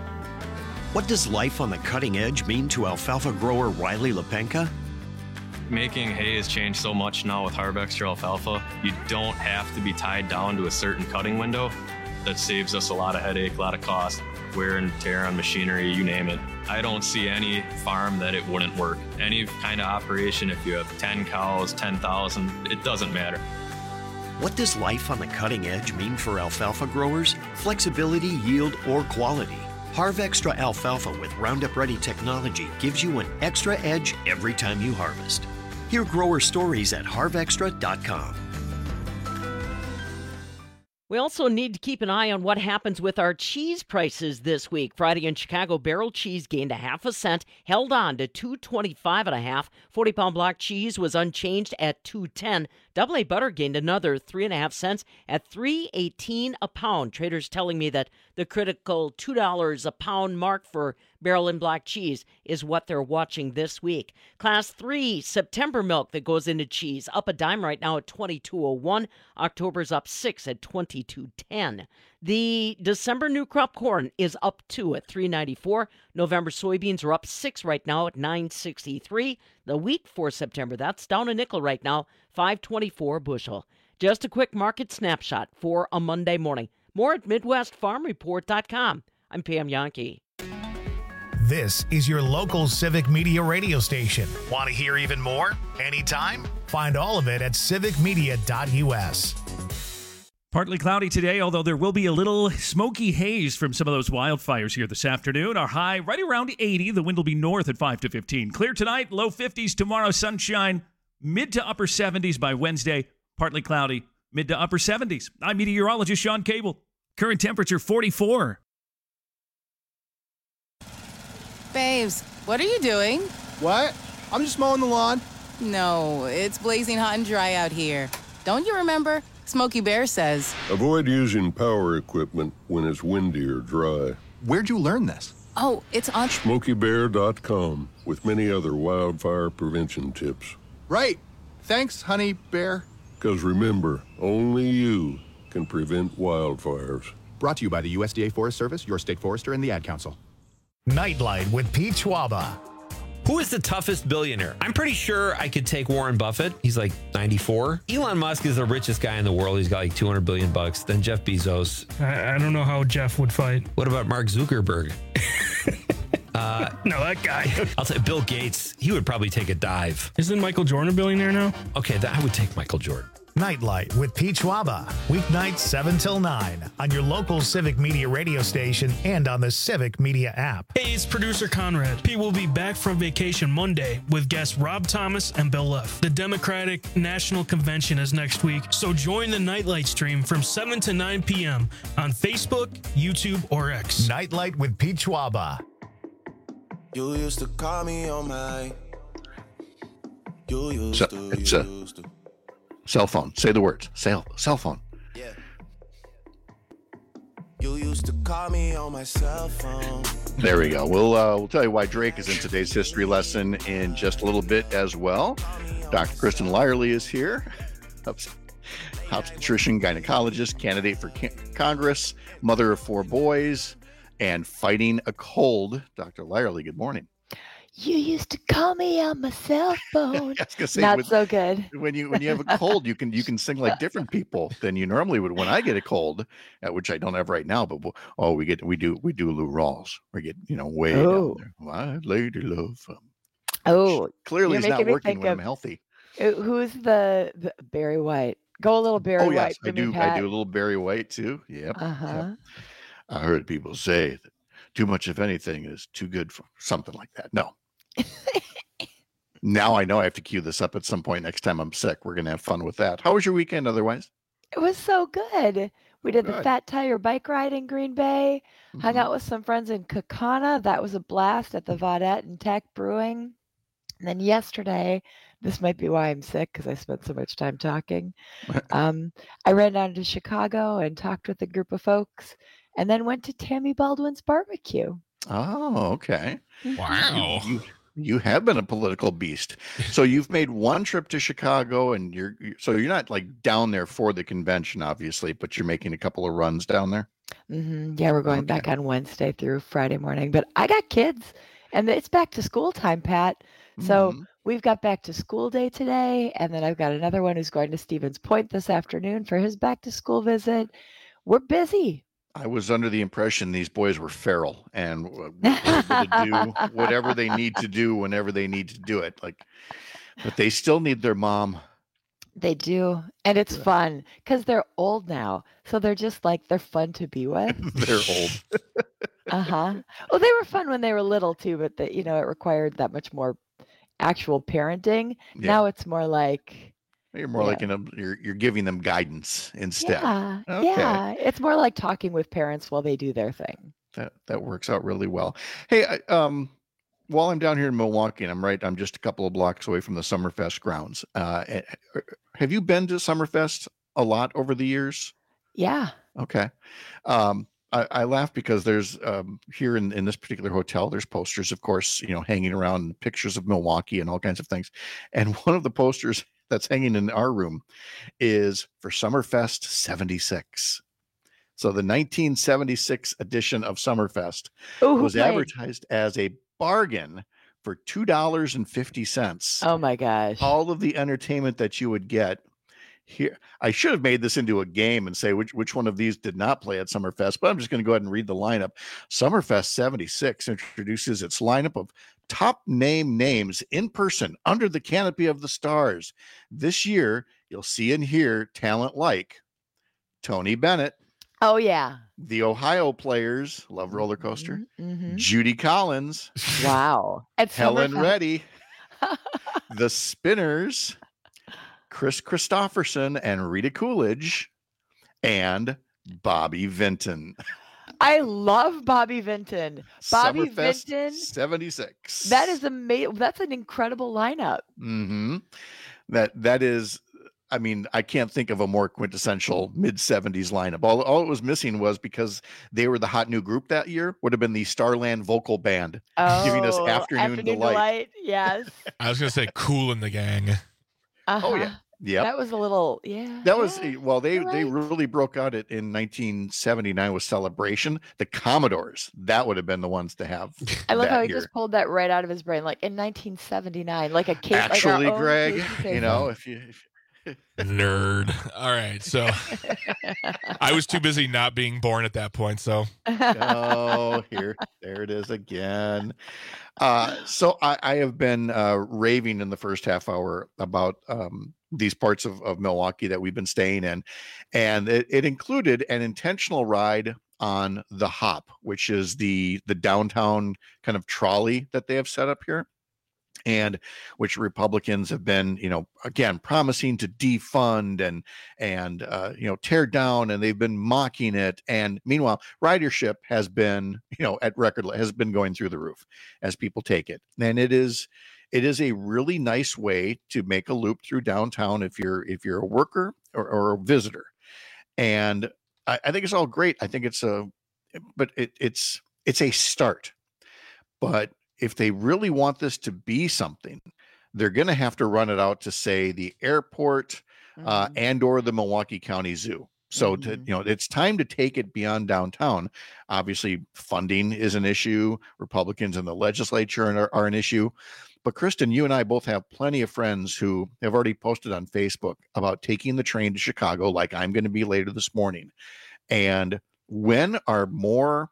What does life on the cutting edge mean to alfalfa grower Riley Lepenka? Making hay has changed so much now with Harv Extra alfalfa. You don't have to be tied down to a certain cutting window. That saves us a lot of headache, a lot of cost, wear and tear on machinery, you name it. I don't see any farm that it wouldn't work. Any kind of operation, if you have ten cows, ten thousand, it doesn't matter. What does life on the cutting edge mean for alfalfa growers? Flexibility, yield, or quality? Harv Extra alfalfa with Roundup Ready technology gives you an extra edge every time you harvest. Hear grower stories at harv extra dot com. We also need to keep an eye on what happens with our cheese prices this week. Friday in Chicago, barrel cheese gained a half a cent, held on to two twenty-five and a half. forty-pound block cheese was unchanged at two ten. Double A butter gained another three and a half cents at three eighteen a pound. Traders telling me that the critical two dollars a pound mark for barrel and block cheese is what they're watching this week. Class three September milk that goes into cheese up a dime right now at twenty-two oh one. October's up six at twenty-two ten. The December new crop corn is up two at three ninety-four. November soybeans are up six right now at nine sixty-three. The wheat for September, that's down a nickel right now, five twenty-four a bushel. Just a quick market snapshot for a Monday morning. More at midwest farm report dot com. I'm Pam Yankee. This is your local Civic Media radio station. Want to hear even more? Anytime? Find all of it at civic media dot u s. Partly cloudy today, although there will be a little smoky haze from some of those wildfires here this afternoon. Our high right around eighty. The wind will be north at five to fifteen. Clear tonight, low fifties tomorrow, sunshine, mid to upper seventies by Wednesday. Partly cloudy, mid to upper seventies. I'm meteorologist Sean Cable. Current temperature forty-four. Babes, what are you doing? What? I'm just mowing the lawn. No, it's blazing hot and dry out here. Don't you remember? Smokey Bear says. Avoid using power equipment when it's windy or dry. Where'd you learn this? Oh, it's on smokey bear dot com with many other wildfire prevention tips. Right. Thanks, honey bear. Because remember, only you can prevent wildfires. Brought to you by the U S D A Forest Service, your state forester, and the Ad Council. Nightlight with Pete Schwaba. Who is the toughest billionaire? I'm pretty sure I could take Warren Buffett. He's like ninety-four. Elon Musk is the richest guy in the world. He's got like two hundred billion bucks. Then Jeff Bezos. I, I don't know how Jeff would fight. What about Mark Zuckerberg? uh, no, that guy. I'll say Bill Gates. He would probably take a dive. Isn't Michael Jordan a billionaire now? Okay, that, I would take Michael Jordan. Nightlight with Pete Schwaba. Weeknights seven till nine on your local Civic Media radio station and on the Civic Media app. Hey, it's producer Conrad. Pete will be back from vacation Monday with guests Rob Thomas and Bill Leff. The Democratic National Convention is next week, so join the Nightlight stream from seven to nine p.m. on Facebook, YouTube, or X. Nightlight with Pete Schwaba. You used to call me on my So, it's a cell phone. Say the words. Cell, cell phone. Yeah. You used to call me on my cell phone. There we go. We'll uh, we'll tell you why Drake is in today's history lesson in just a little bit as well. Doctor Kristen Lyerly is here. Obstetrician, gynecologist, candidate for Congress, mother of four boys, and fighting a cold. Doctor Lyerly, good morning. You used to call me on my cell phone. I was gonna say, Not with- so good. When you when you have a cold, you can you can sing like different people than you normally would. When I get a cold, uh, which I don't have right now, but we'll, oh, we get we do we do Lou Rawls. We get you know way Oh. down there. My lady love. Um, Oh, clearly, you're he's not making me working think when of- I'm healthy. Uh, Who's the, the Barry White? Go a little Barry Oh White. yes, I for me, do. I Pat. do a little Barry White too. Yep. Uh-huh. Yep. I heard people say that too much of anything is too good for something like that. No. Now I know I have to cue this up at some point next time I'm sick. We're gonna have fun with that. How was your weekend otherwise? It was so good. We did the Good. Fat Tire bike ride in Green Bay, hung Mhm. out with some friends in Kaukauna. That was a blast at the Vaudette and Tech Brewing. And then yesterday, this might be why I'm sick because I spent so much time talking. Um, I ran down to Chicago and talked with a group of folks, and then went to Tammy Baldwin's barbecue. Oh, okay. Wow. You, you, you have been a political beast. So you've made one trip to Chicago, and you're you- so you're not like down there for the convention, obviously, but you're making a couple of runs down there. hmm Yeah, we're going back on Wednesday through Friday morning. But I got kids, and it's back to school time, Pat. So Mhm. we've got back to school day today, and then I've got another one who's going to Stevens Point this afternoon for his back to school visit. We're busy. I was under the impression these boys were feral and w- were able to do whatever they need to do whenever they need to do it. Like, but they still need their mom. They do, and it's fun because they're old now, so they're just like they're fun to be with. They're old. Uh-huh. Well, they were fun when they were little too, but the, you know, it required that much more actual parenting. Yeah. Now it's more like, You're more Yeah. like in a you're you're giving them guidance instead. yeah, Okay. yeah. It's more like talking with parents while they do their thing. That that works out really well. Hey, I, um, while I'm down here in Milwaukee, and I'm right, I'm just a couple of blocks away from the Summerfest grounds. Uh, eh, eh, have you been to Summerfest a lot over the years? Yeah. Okay. Um, I, I laugh because there's um, here in, in this particular hotel, there's posters, of course, you know, hanging around, pictures of Milwaukee and all kinds of things. And one of the posters that's hanging in our room is for Summerfest seventy-six. So the nineteen seventy-six edition of Summerfest Ooh, who was played? advertised as a bargain for two dollars and fifty cents. Oh my gosh. All of the entertainment that you would get here. I should have made this into a game and say which, which one of these did not play at Summerfest, but I'm just going to go ahead and read the lineup. Summerfest seventy-six introduces its lineup of top name names in person under the canopy of the stars. This year, you'll see and hear talent like Tony Bennett, Oh yeah. the Ohio Players, Love Roller Coaster, Mhm. Judy Collins, Wow. At Helen Summerfest. Reddy, the Spinners, Chris Christopherson and Rita Coolidge, and Bobby Vinton. I love Bobby Vinton. Bobby Summerfest Vinton. seventy-six. That is amazing. That's an incredible lineup. hmm That that is, I mean, I can't think of a more quintessential mid seventies lineup. All, all it was missing was because they were the hot new group that year, would have been the Starland Vocal Band giving us Oh, Afternoon, Delight. Yes. I was gonna say Cool in the Gang. Uh-huh. Oh yeah. Yep. That was a little, yeah. That was yeah. well, they you're they right. really broke out it in nineteen seventy-nine with Celebration. The Commodores, that would have been the ones to have. I love that how he year. just pulled that right out of his brain, like in nineteen seventy-nine, like a case. Actually, like our own Greg, Casey you know, Kasem. if you if, Nerd. All right, so I was too busy not being born at that point. So oh, here, there it is again. Uh, so I, I have been uh, raving in the first half hour about um, these parts of, of Milwaukee that we've been staying in, and it, it included an intentional ride on the Hop, which is the the downtown kind of trolley that they have set up here, and which Republicans have been, you know, again promising to defund and and uh, you know tear down, and they've been mocking it. And meanwhile, ridership has been, you know, at record has been going through the roof as people take it, and it is it is a really nice way to make a loop through downtown if you're if you're a worker or, or a visitor. And I, I think it's all great. I think it's a, but it, it's it's a start. But if they really want this to be something, they're going to have to run it out to, say, the airport mm-hmm. uh, and or the Milwaukee County Zoo. So, mm-hmm. to, you know, it's time to take it beyond downtown. Obviously, funding is an issue. Republicans in the legislature are, are an issue. But Kristen, you and I both have plenty of friends who have already posted on Facebook about taking the train to Chicago, like I'm going to be later this morning. And when are more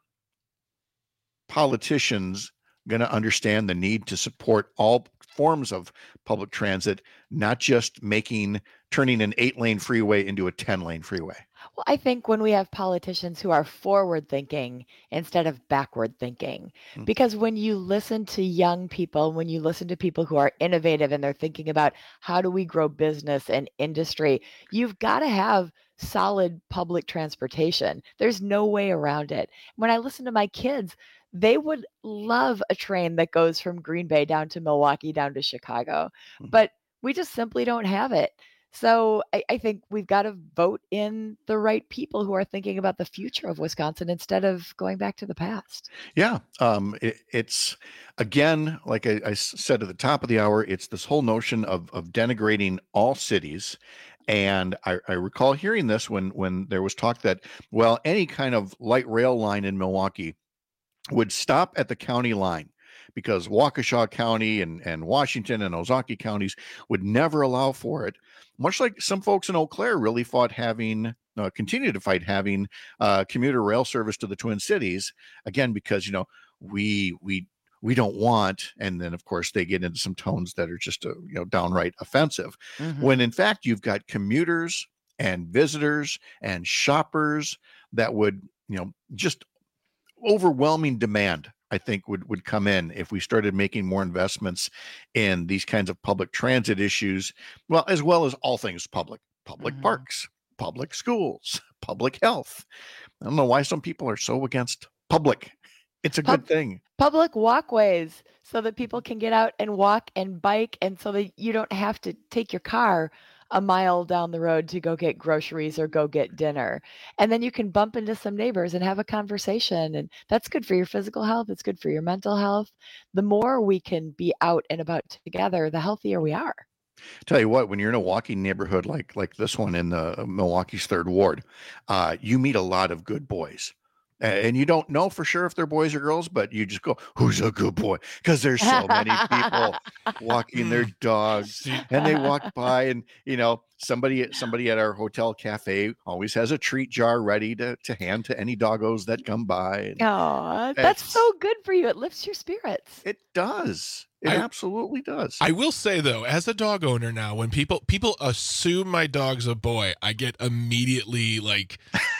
politicians going to understand the need to support all forms of public transit, not just making turning an eight lane freeway into a ten lane freeway? Well, I think when we have politicians who are forward thinking instead of backward thinking, mm-hmm. because when you listen to young people, when you listen to people who are innovative and they're thinking about how do we grow business and industry, you've got to have solid public transportation. There's no way around it. When I listen to my kids, they would love a train that goes from Green Bay down to Milwaukee, down to Chicago, mm-hmm. but we just simply don't have it. So I, I think we've got to vote in the right people who are thinking about the future of Wisconsin instead of going back to the past. Yeah. Um, it, it's, again, like I, I said at the top of the hour, it's this whole notion of, of denigrating all cities. And I, I recall hearing this when, when there was talk that, well, any kind of light rail line in Milwaukee would stop at the county line, because Waukesha County and, and Washington and Ozaukee counties would never allow for it. Much like some folks in Eau Claire really fought having, uh, continue to fight having uh, commuter rail service to the Twin Cities, again, because, you know, we, we, we don't want, and then of course they get into some tones that are just, uh, you know, downright offensive. Mm-hmm. When in fact you've got commuters and visitors and shoppers that would, you know, just overwhelming demand, I think, would, would come in if we started making more investments in these kinds of public transit issues, well, as well as all things public, public mm-hmm. parks, public schools, public health. I don't know why some people are so against public. It's a Pub- good thing. Public walkways so that people can get out and walk and bike, and so that you don't have to take your car a mile down the road to go get groceries or go get dinner. And then you can bump into some neighbors and have a conversation. And that's good for your physical health. It's good for your mental health. The more we can be out and about together, the healthier we are. Tell you what, when you're in a walking neighborhood like like this one in the Milwaukee's third ward, uh, you meet a lot of good boys. And you don't know for sure if they're boys or girls, but you just go, who's a good boy? Because there's so many people walking their dogs, and they walk by, and, you know, somebody somebody at our hotel cafe always has a treat jar ready to, to hand to any doggos that come by. Oh, that's so good for you. It lifts your spirits. It does. It I, absolutely does. I will say, though, as a dog owner now, when people people assume my dog's a boy, I get immediately, like,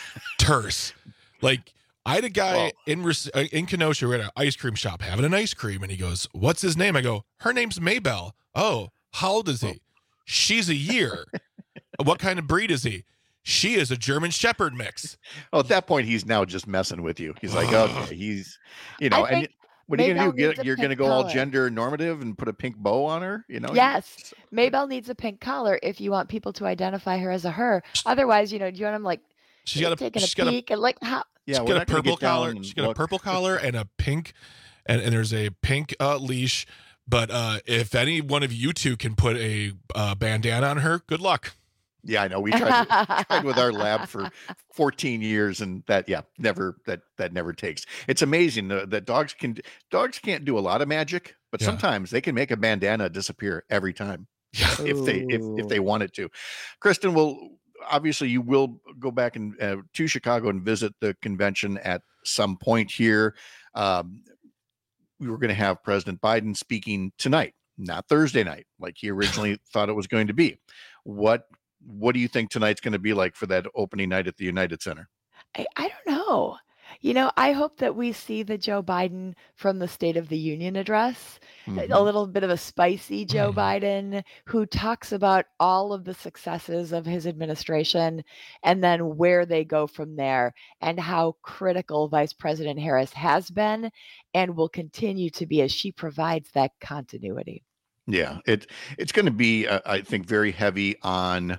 terse. Like, I had a guy Whoa. in in Kenosha, we're at an ice cream shop having an ice cream, and he goes, "What's his name?" I go, "Her name's Maybell." "Oh, how old is he?" Whoa. "She's a year." "What kind of breed is he?" "She is a German Shepherd mix." Oh, at that point, he's now just messing with you. He's like, okay, he's, you know, and what are you going to do? Get, you're going to go collar. all gender normative and put a pink bow on her? You know? Yes. Maybell needs a pink collar if you want people to identify her as a her. Otherwise, you know, do you want them like, she's got a, taking a she's peek got a, and like, how? Yeah, she's got a purple collar. She's got look. a purple collar and a pink, and, and there's a pink uh, leash. But uh, if any one of you two can put a uh, bandana on her, good luck. Yeah, I know. We tried, we tried with our lab for fourteen years, and that, yeah, never that that never takes. It's amazing that, that dogs can dogs can't do a lot of magic, but yeah. sometimes they can make a bandana disappear every time if they if if they wanted to. Kristen will. Obviously, you will go back and uh, to Chicago and visit the convention at some point here. Um, we were going to have President Biden speaking tonight, not Thursday night, like he originally thought it was going to be. What What do you think tonight's going to be like for that opening night at the United Center? I, I don't know. You know, I hope that we see the Joe Biden from the State of the Union address, mm-hmm. a little bit of a spicy Joe mm-hmm. Biden who talks about all of the successes of his administration and then where they go from there, and how critical Vice President Harris has been and will continue to be as she provides that continuity. Yeah, it it's going to be, uh, I think, very heavy on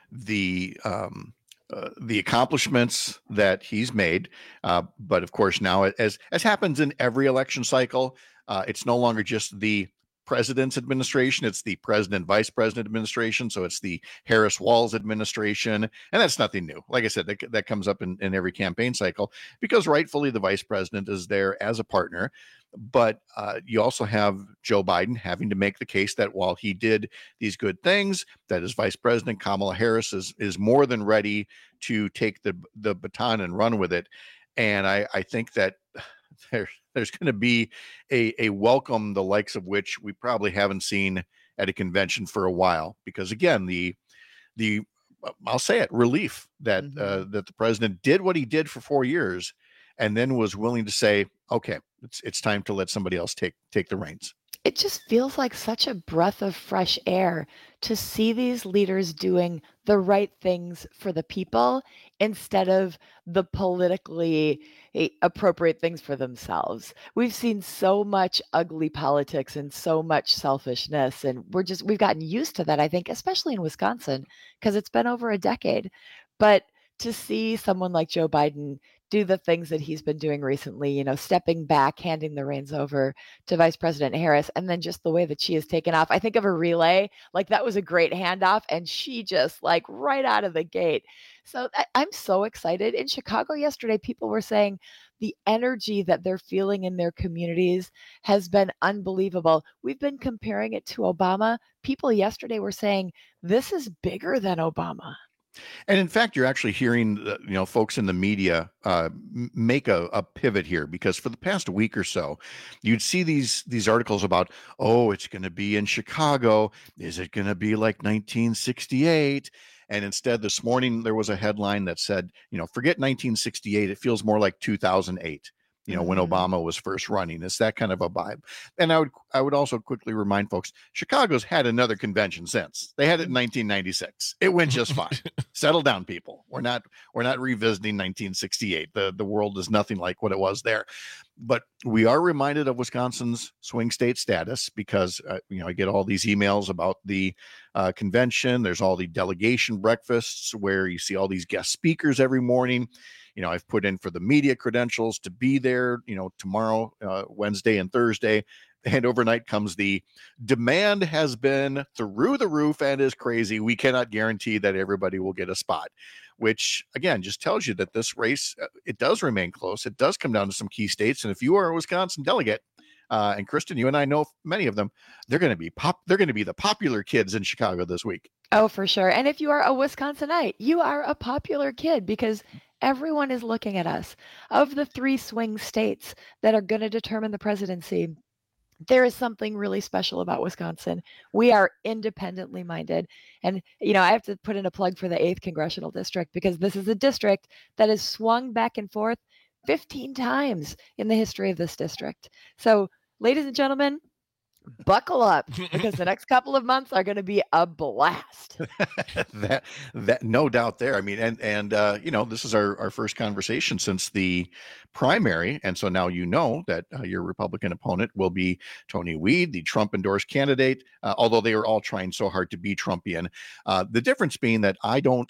the um, uh, the accomplishments that he's made. Uh, but of course, now as as happens in every election cycle, uh, it's no longer just the president's administration, it's the president vice president administration. So it's the Harris Walz administration, and that's nothing new. Like I said, that, that comes up in, in every campaign cycle because rightfully the vice president is there as a partner. But uh, you also have Joe Biden having to make the case that while he did these good things, that his vice president Kamala Harris is is more than ready to take the the baton and run with it. And I, I think that there, there's going to be a, a welcome, the likes of which we probably haven't seen at a convention for a while. Because again, the the I'll say it, relief that mm-hmm. uh, that the president did what he did for four years, and then was willing to say, okay, it's it's time to let somebody else take take the reins. It just feels like such a breath of fresh air to see these leaders doing the right things for the people instead of the politically appropriate things for themselves. We've seen so much ugly politics and so much selfishness, and we're just we've gotten used to that, I think, especially in Wisconsin, because it's been over a decade. But to see someone like Joe Biden do the things that he's been doing recently, you know, stepping back, handing the reins over to Vice President Harris, and then just the way that she has taken off. I think of a relay, like that was a great handoff, and she just like right out of the gate. So I, I'm so excited. In Chicago yesterday, people were saying the energy that they're feeling in their communities has been unbelievable. We've been comparing it to Obama. People yesterday were saying this is bigger than Obama. And in fact, you're actually hearing, uh, you know, folks in the media uh, make a, a pivot here, because for the past week or so, you'd see these these articles about, oh, it's going to be in Chicago. Is it going to be like nineteen sixty-eight? And instead, this morning, there was a headline that said, you know, forget nineteen sixty-eight. It feels more like two thousand eight. You know, when Obama was first running. It's that kind of a vibe. And I would I would also quickly remind folks, Chicago's had another convention since. They had it in nineteen ninety-six. It went just fine. Settle down, people. We're not we're not revisiting nineteen sixty-eight. The the world is nothing like what it was there. But we are reminded of Wisconsin's swing state status because, uh, you know, I get all these emails about the uh, convention. There's all the delegation breakfasts where you see all these guest speakers every morning. You know, I've put in for the media credentials to be there, you know, tomorrow, uh, Wednesday and Thursday. And overnight comes the demand has been through the roof and is crazy. We cannot guarantee that everybody will get a spot, which, again, just tells you that this race, it does remain close. It does come down to some key states. And if you are a Wisconsin delegate, uh, and Kristen, you and I know many of them, they're going to be pop. They're going to be the popular kids in Chicago this week. Oh, for sure. And if you are a Wisconsinite, you are a popular kid because everyone is looking at us. Of the three swing states that are going to determine the presidency, there is something really special about Wisconsin. We are independently minded. And, you know, I have to put in a plug for the eighth Congressional District because this is a district that has swung back and forth fifteen times in the history of this district. So, ladies and gentlemen, buckle up because the next couple of months are going to be a blast. that that no doubt there. I mean, and and uh, you know, this is our our first conversation since the primary, and so now you know that uh, your Republican opponent will be Tony Weed, the Trump endorsed candidate. Uh, although they are all trying so hard to be Trumpian, uh, the difference being that I don't.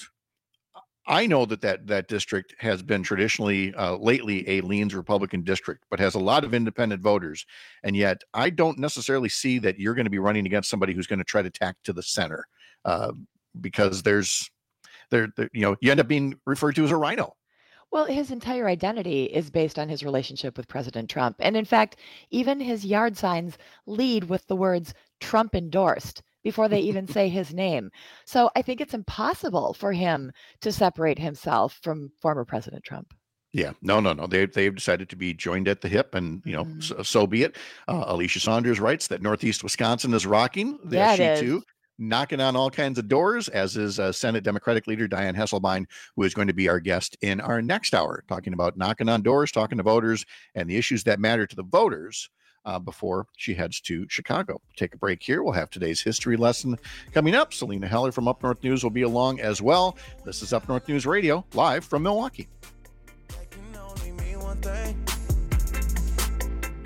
I know that that, that district has been traditionally uh, lately a leans Republican district, but has a lot of independent voters. And yet I don't necessarily see that you're going to be running against somebody who's going to try to tack to the center uh, because there's there, there, you know, you end up being referred to as a rhino. Well, his entire identity is based on his relationship with President Trump. And in fact, even his yard signs lead with the words Trump endorsed before they even say his name. So I think it's impossible for him to separate himself from former President Trump. Yeah, no, no, no. They, they've decided to be joined at the hip, and, you know, mm-hmm. so, so be it. Uh, Alicia Saunders writes that Northeast Wisconsin is rocking. Yeah, she it is. too, knocking on all kinds of doors, as is uh, Senate Democratic leader Diane Hesselbein, who is going to be our guest in our next hour, talking about knocking on doors, talking to voters, and the issues that matter to the voters. Uh, before she heads to Chicago. Take a break here. We'll have today's history lesson coming up. Selena Heller from Up North News will be along as well. This is Up North News Radio, live from Milwaukee.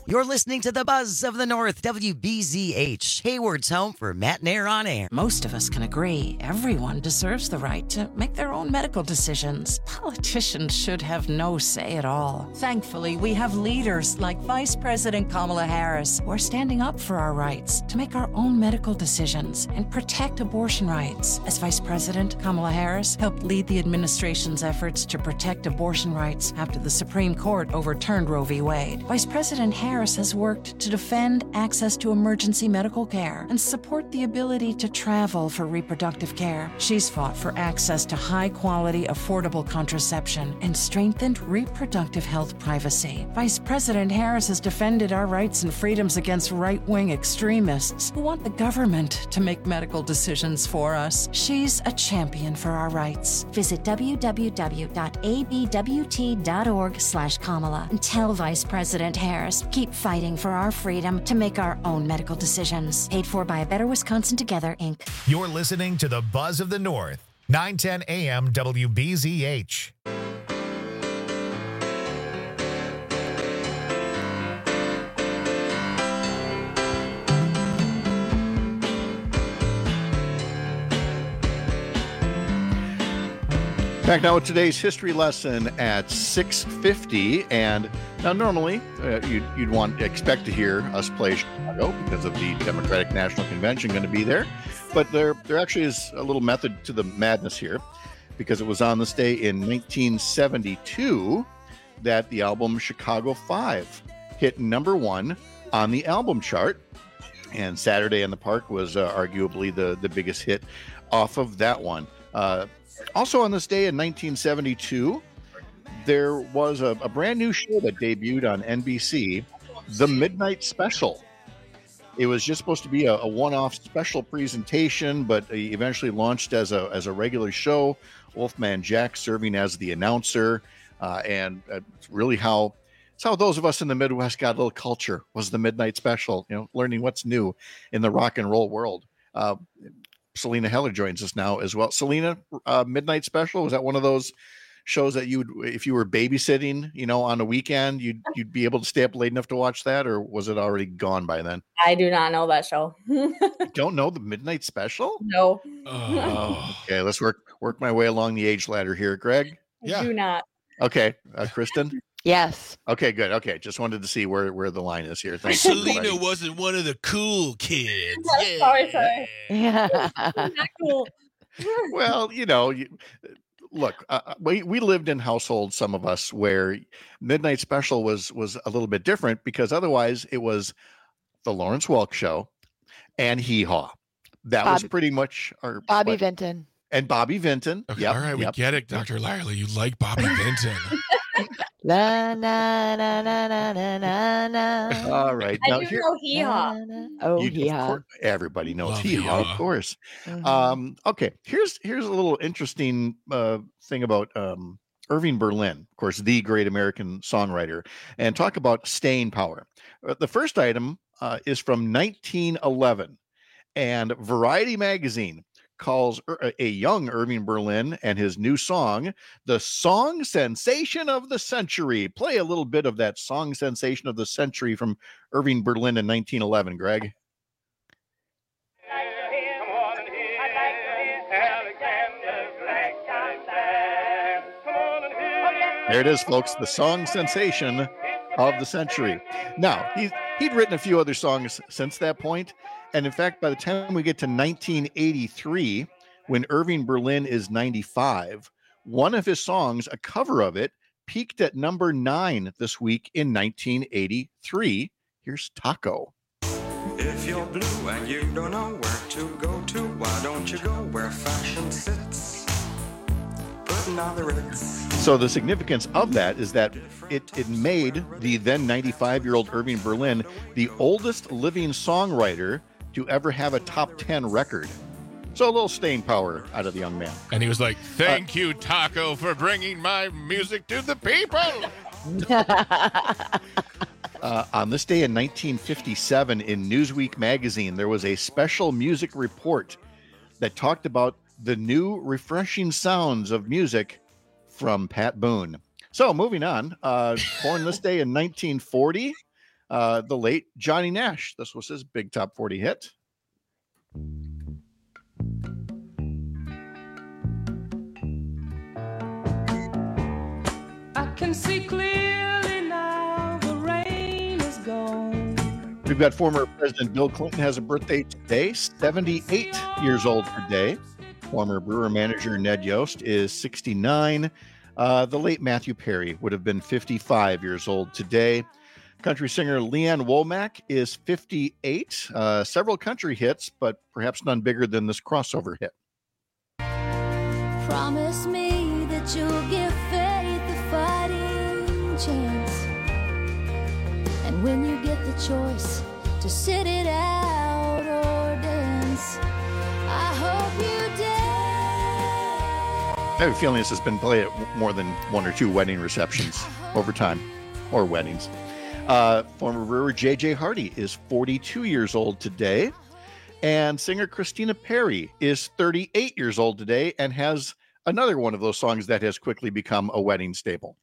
You're listening to the Buzz of the North, W B Z H, Hayward's home for Matt and Air on Air. Most of us can agree everyone deserves the right to make their own medical decisions. Politicians should have no say at all. Thankfully, we have leaders like Vice President Kamala Harris who are standing up for our rights to make our own medical decisions and protect abortion rights. As Vice President, Kamala Harris helped lead the administration's efforts to protect abortion rights after the Supreme Court overturned Roe v. Wade. Vice President Harris has worked to defend access to emergency medical care and support the ability to travel for reproductive care. She's fought for access to high-quality, affordable contraception and strengthened reproductive health privacy. Vice President Harris has defended our rights and freedoms against right-wing extremists who want the government to make medical decisions for us. She's a champion for our rights. Visit w w w dot a b w t dot org slash Kamala and tell Vice President Harris, keep fighting for our freedom to make our own medical decisions. Paid for by A Better Wisconsin Together, Incorporated. You're listening to the Buzz of the North, nine ten A M W B Z H. Back now with today's history lesson at six fifty, and now normally uh, you'd, you'd want expect to hear us play Chicago because of the Democratic National Convention going to be there, but there there actually is a little method to the madness here, because it was on this day in nineteen seventy-two that the album Chicago five hit number one on the album chart, and Saturday in the Park was uh, arguably the the biggest hit off of that one. Uh, Also on this day in nineteen seventy-two, there was a, a brand new show that debuted on N B C, The Midnight Special. It was just supposed to be a, a one-off special presentation, but eventually launched as a as a regular show. Wolfman Jack serving as the announcer, uh, and uh, it's really how it's how those of us in the Midwest got a little culture, was the Midnight Special. You know, learning what's new in the rock and roll world. Uh, Selena Heller joins us now as well. Selena, uh, Midnight Special, was that one of those shows that you would, if you were babysitting, you know, on a weekend, you'd you'd be able to stay up late enough to watch that, or was it already gone by then? I do not know that show. Don't know the Midnight Special? No. Oh, okay, let's work work my way along the age ladder here, Greg. I do not. Okay, uh, Kristen. Yes. Okay, good. Okay, just wanted to see where, where the line is here. Thanks. Selena wasn't one of the cool kids. Yeah. Sorry, sorry. Yeah. Not cool. Well, you know, you, look, uh, we we lived in households, some of us, where Midnight Special was was a little bit different, because otherwise it was the Lawrence Welk Show and Hee Haw. That Bobby, was pretty much our Bobby what, Vinton. And Bobby Vinton. Okay, yep, all right, yep. we get it, Doctor Lyerly. You like Bobby Vinton. La, na, na, na, na, na, na, na. All right. I Now do here, know Hee Haw. Oh, you, Hee of Haw. course, everybody knows Love Hee Haw, Hee-Haw. of course. Mhm. Um, okay, here's here's a little interesting uh, thing about um, Irving Berlin, of course, the great American songwriter, and talk about staying power. Uh, the first item uh, is from nineteen eleven, and Variety magazine calls Ir- a young Irving Berlin and his new song the song sensation of the century. Play a little bit of that song sensation of the century from Irving Berlin in nineteen eleven, Greg. There it is, folks, the song sensation of the century. Now, he's, he'd written a few other songs since that point, and in fact, by the time we get to nineteen eighty-three, when Irving Berlin is ninety-five, one of his songs, a cover of it, peaked at number nine this week in nineteen eighty-three. Here's Taco. If you're blue and you don't know where to go to, why don't you go where fashion sits? Putting on the Ritz. So the significance of that is that it, it made the then ninety-five-year-old Irving Berlin the oldest living songwriter to ever have a top ten record. So a little staying power out of the young man. And he was like, thank uh, you, Taco, for bringing my music to the people. uh, on this day in nineteen fifty-seven, in Newsweek magazine, there was a special music report that talked about the new refreshing sounds of music from Pat Boone. So moving on, uh, born this day in nineteen forty, uh, the late Johnny Nash. This was his big top forty hit. I can see clearly now, the rain is gone. We've got former President Bill Clinton has a birthday today, seventy-eight years old today. Former Brewer manager Ned Yost is sixty-nine. Uh, the late Matthew Perry would have been fifty-five years old today. Country singer Leanne Womack is fifty-eight. Uh, several country hits, but perhaps none bigger than this crossover hit. Promise me that you'll give faith a fighting chance. And when you get the choice to sit it out or dance, I hope you I have a feeling this has been played at more than one or two wedding receptions over time, or weddings. Uh, former brewer J J Hardy is forty-two years old today, and singer Christina Perry is thirty-eight years old today and has another one of those songs that has quickly become a wedding staple.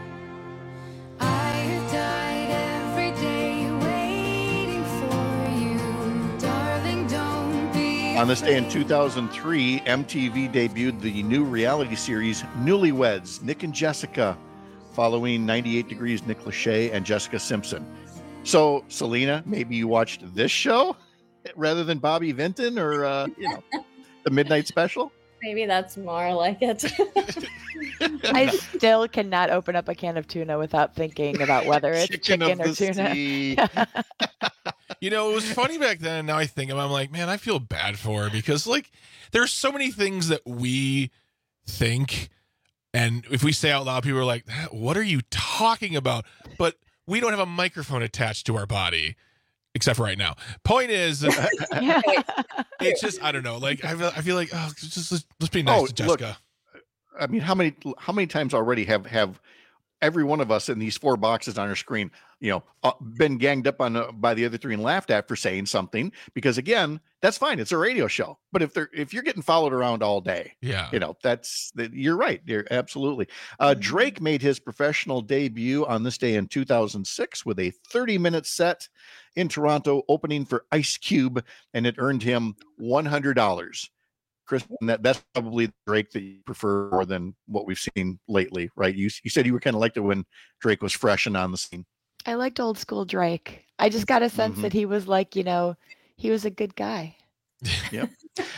On this day in two thousand three, M T V debuted the new reality series Newlyweds, Nick and Jessica, following ninety-eight degrees Nick Lachey and Jessica Simpson. So, Selena, maybe you watched this show rather than Bobby Vinton or, uh, you know, the Midnight Special? Maybe that's more like it. I still cannot open up a can of tuna without thinking about whether it's Chicken chicken, of or the tuna. sea. You know, it was funny back then, and now I think about it, I'm like, man, I feel bad for her because, like, there's so many things that we think, and if we say out loud, people are like, what are you talking about? But we don't have a microphone attached to our body, except for right now. Point is, it's just, I don't know, like, I feel, I feel like, oh, just let's, let's be nice Oh, to Jessica. look, I mean, how many how many times already have have every one of us in these four boxes on our screen, you know, uh, been ganged up on uh, by the other three and laughed at for saying something? Because again, that's fine; it's a radio show. But if they're if you're getting followed around all day, Yeah. you know, that's that. You're right. You're absolutely. Uh, Drake made his professional debut on this day in two thousand six with a thirty minute set in Toronto, opening for Ice Cube, and it earned him one hundred dollars. Chris, that, that's probably Drake that you prefer more than what we've seen lately, right? You you said you were kind of liked it when Drake was fresh and on the scene. I liked old school Drake. I just got a sense Mhm. that he was like, you know, he was a good guy. Yep.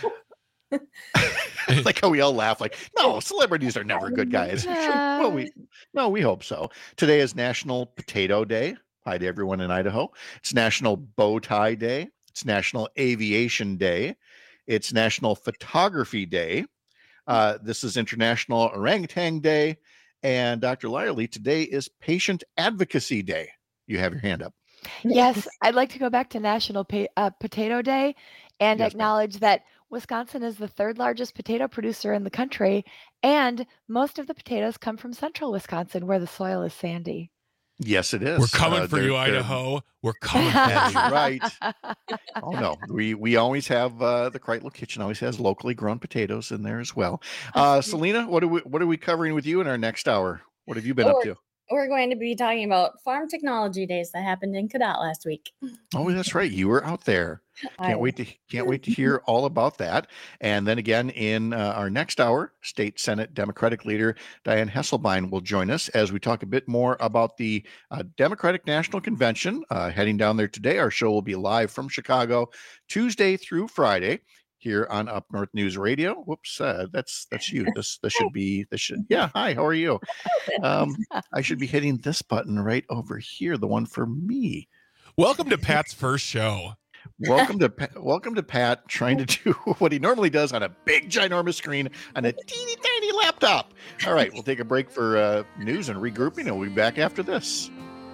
Like how we all laugh, like, no, celebrities are never good guys. Sure. Well, we no, we hope so. Today is National Potato Day. Hi to everyone in Idaho. It's National Bow Tie Day. It's National Aviation Day. It's National Photography Day. Uh, this is International Orangutan Day. And Doctor Lyerly, today is Patient Advocacy Day. You have your hand up. Yes, I'd like to go back to National pa- uh, Potato Day and Yes, ma'am. acknowledge that Wisconsin is the third largest potato producer in the country, and most of the potatoes come from central Wisconsin, where the soil is sandy. Yes, it is. We're coming Uh, for they're- you, they're- Idaho. We're coming for That's you. right. Oh no, we we always have uh, the Kreitlow Kitchen always has locally grown potatoes in there as well. Uh, Selena, what are we what are we covering with you in our next hour? What have you been up Or- to? We're going to be talking about farm technology days that happened in Cadott last week. Oh, that's right. You were out there. I- Can't wait to can't wait to hear all about that. And then again in uh, our next hour, State Senate Democratic leader Diane Hesselbein will join us as we talk a bit more about the uh, Democratic National Convention uh, heading down there today. Our show will be live from Chicago Tuesday through Friday here on Up North News Radio. Whoops, uh, that's that's you. This this should be this should yeah. Hi, how are you? Um, I should be hitting this button right over here, the one for me. Welcome to Pat's first show. Welcome to Pa- welcome to Pat trying to do what he normally does on a big ginormous screen on a teeny tiny laptop. All right, we'll take a break for uh, news and regrouping, and we'll be back after this.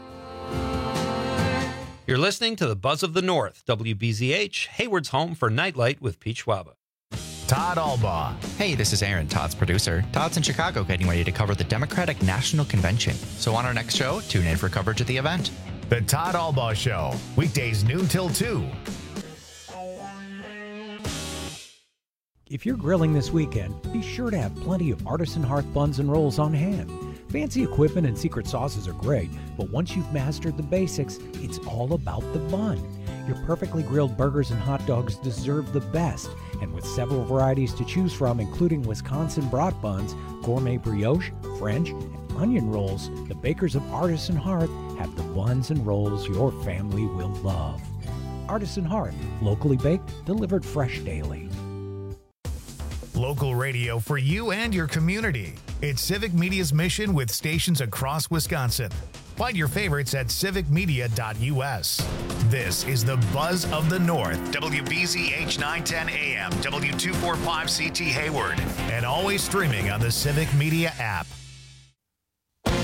You're listening to the Buzz of the North, W B Z H, Hayward's home for Nightlight with Pete Schwaba. Todd Albaugh. Hey, this is Aaron, Todd's producer. Todd's in Chicago getting ready to cover the Democratic National Convention. So on our next show, tune in for coverage of the event. The Todd Albaugh Show, weekdays noon till two. If you're grilling this weekend, be sure to have plenty of artisan hearth buns and rolls on hand. Fancy equipment and secret sauces are great, but once you've mastered the basics, it's all about the bun. Your perfectly grilled burgers and hot dogs deserve the best, and with several varieties to choose from, including Wisconsin brat buns, gourmet brioche, French, and onion rolls, the bakers of Artisan Hearth have the buns and rolls your family will love. Artisan Hearth, locally baked, delivered fresh daily. Local radio for you and your community. It's Civic Media's mission with stations across Wisconsin. Find your favorites at civic media dot u s. This is the Buzz of the North, W B Z H nine ten A M, W two forty-five C T Hayward, and always streaming on the Civic Media app.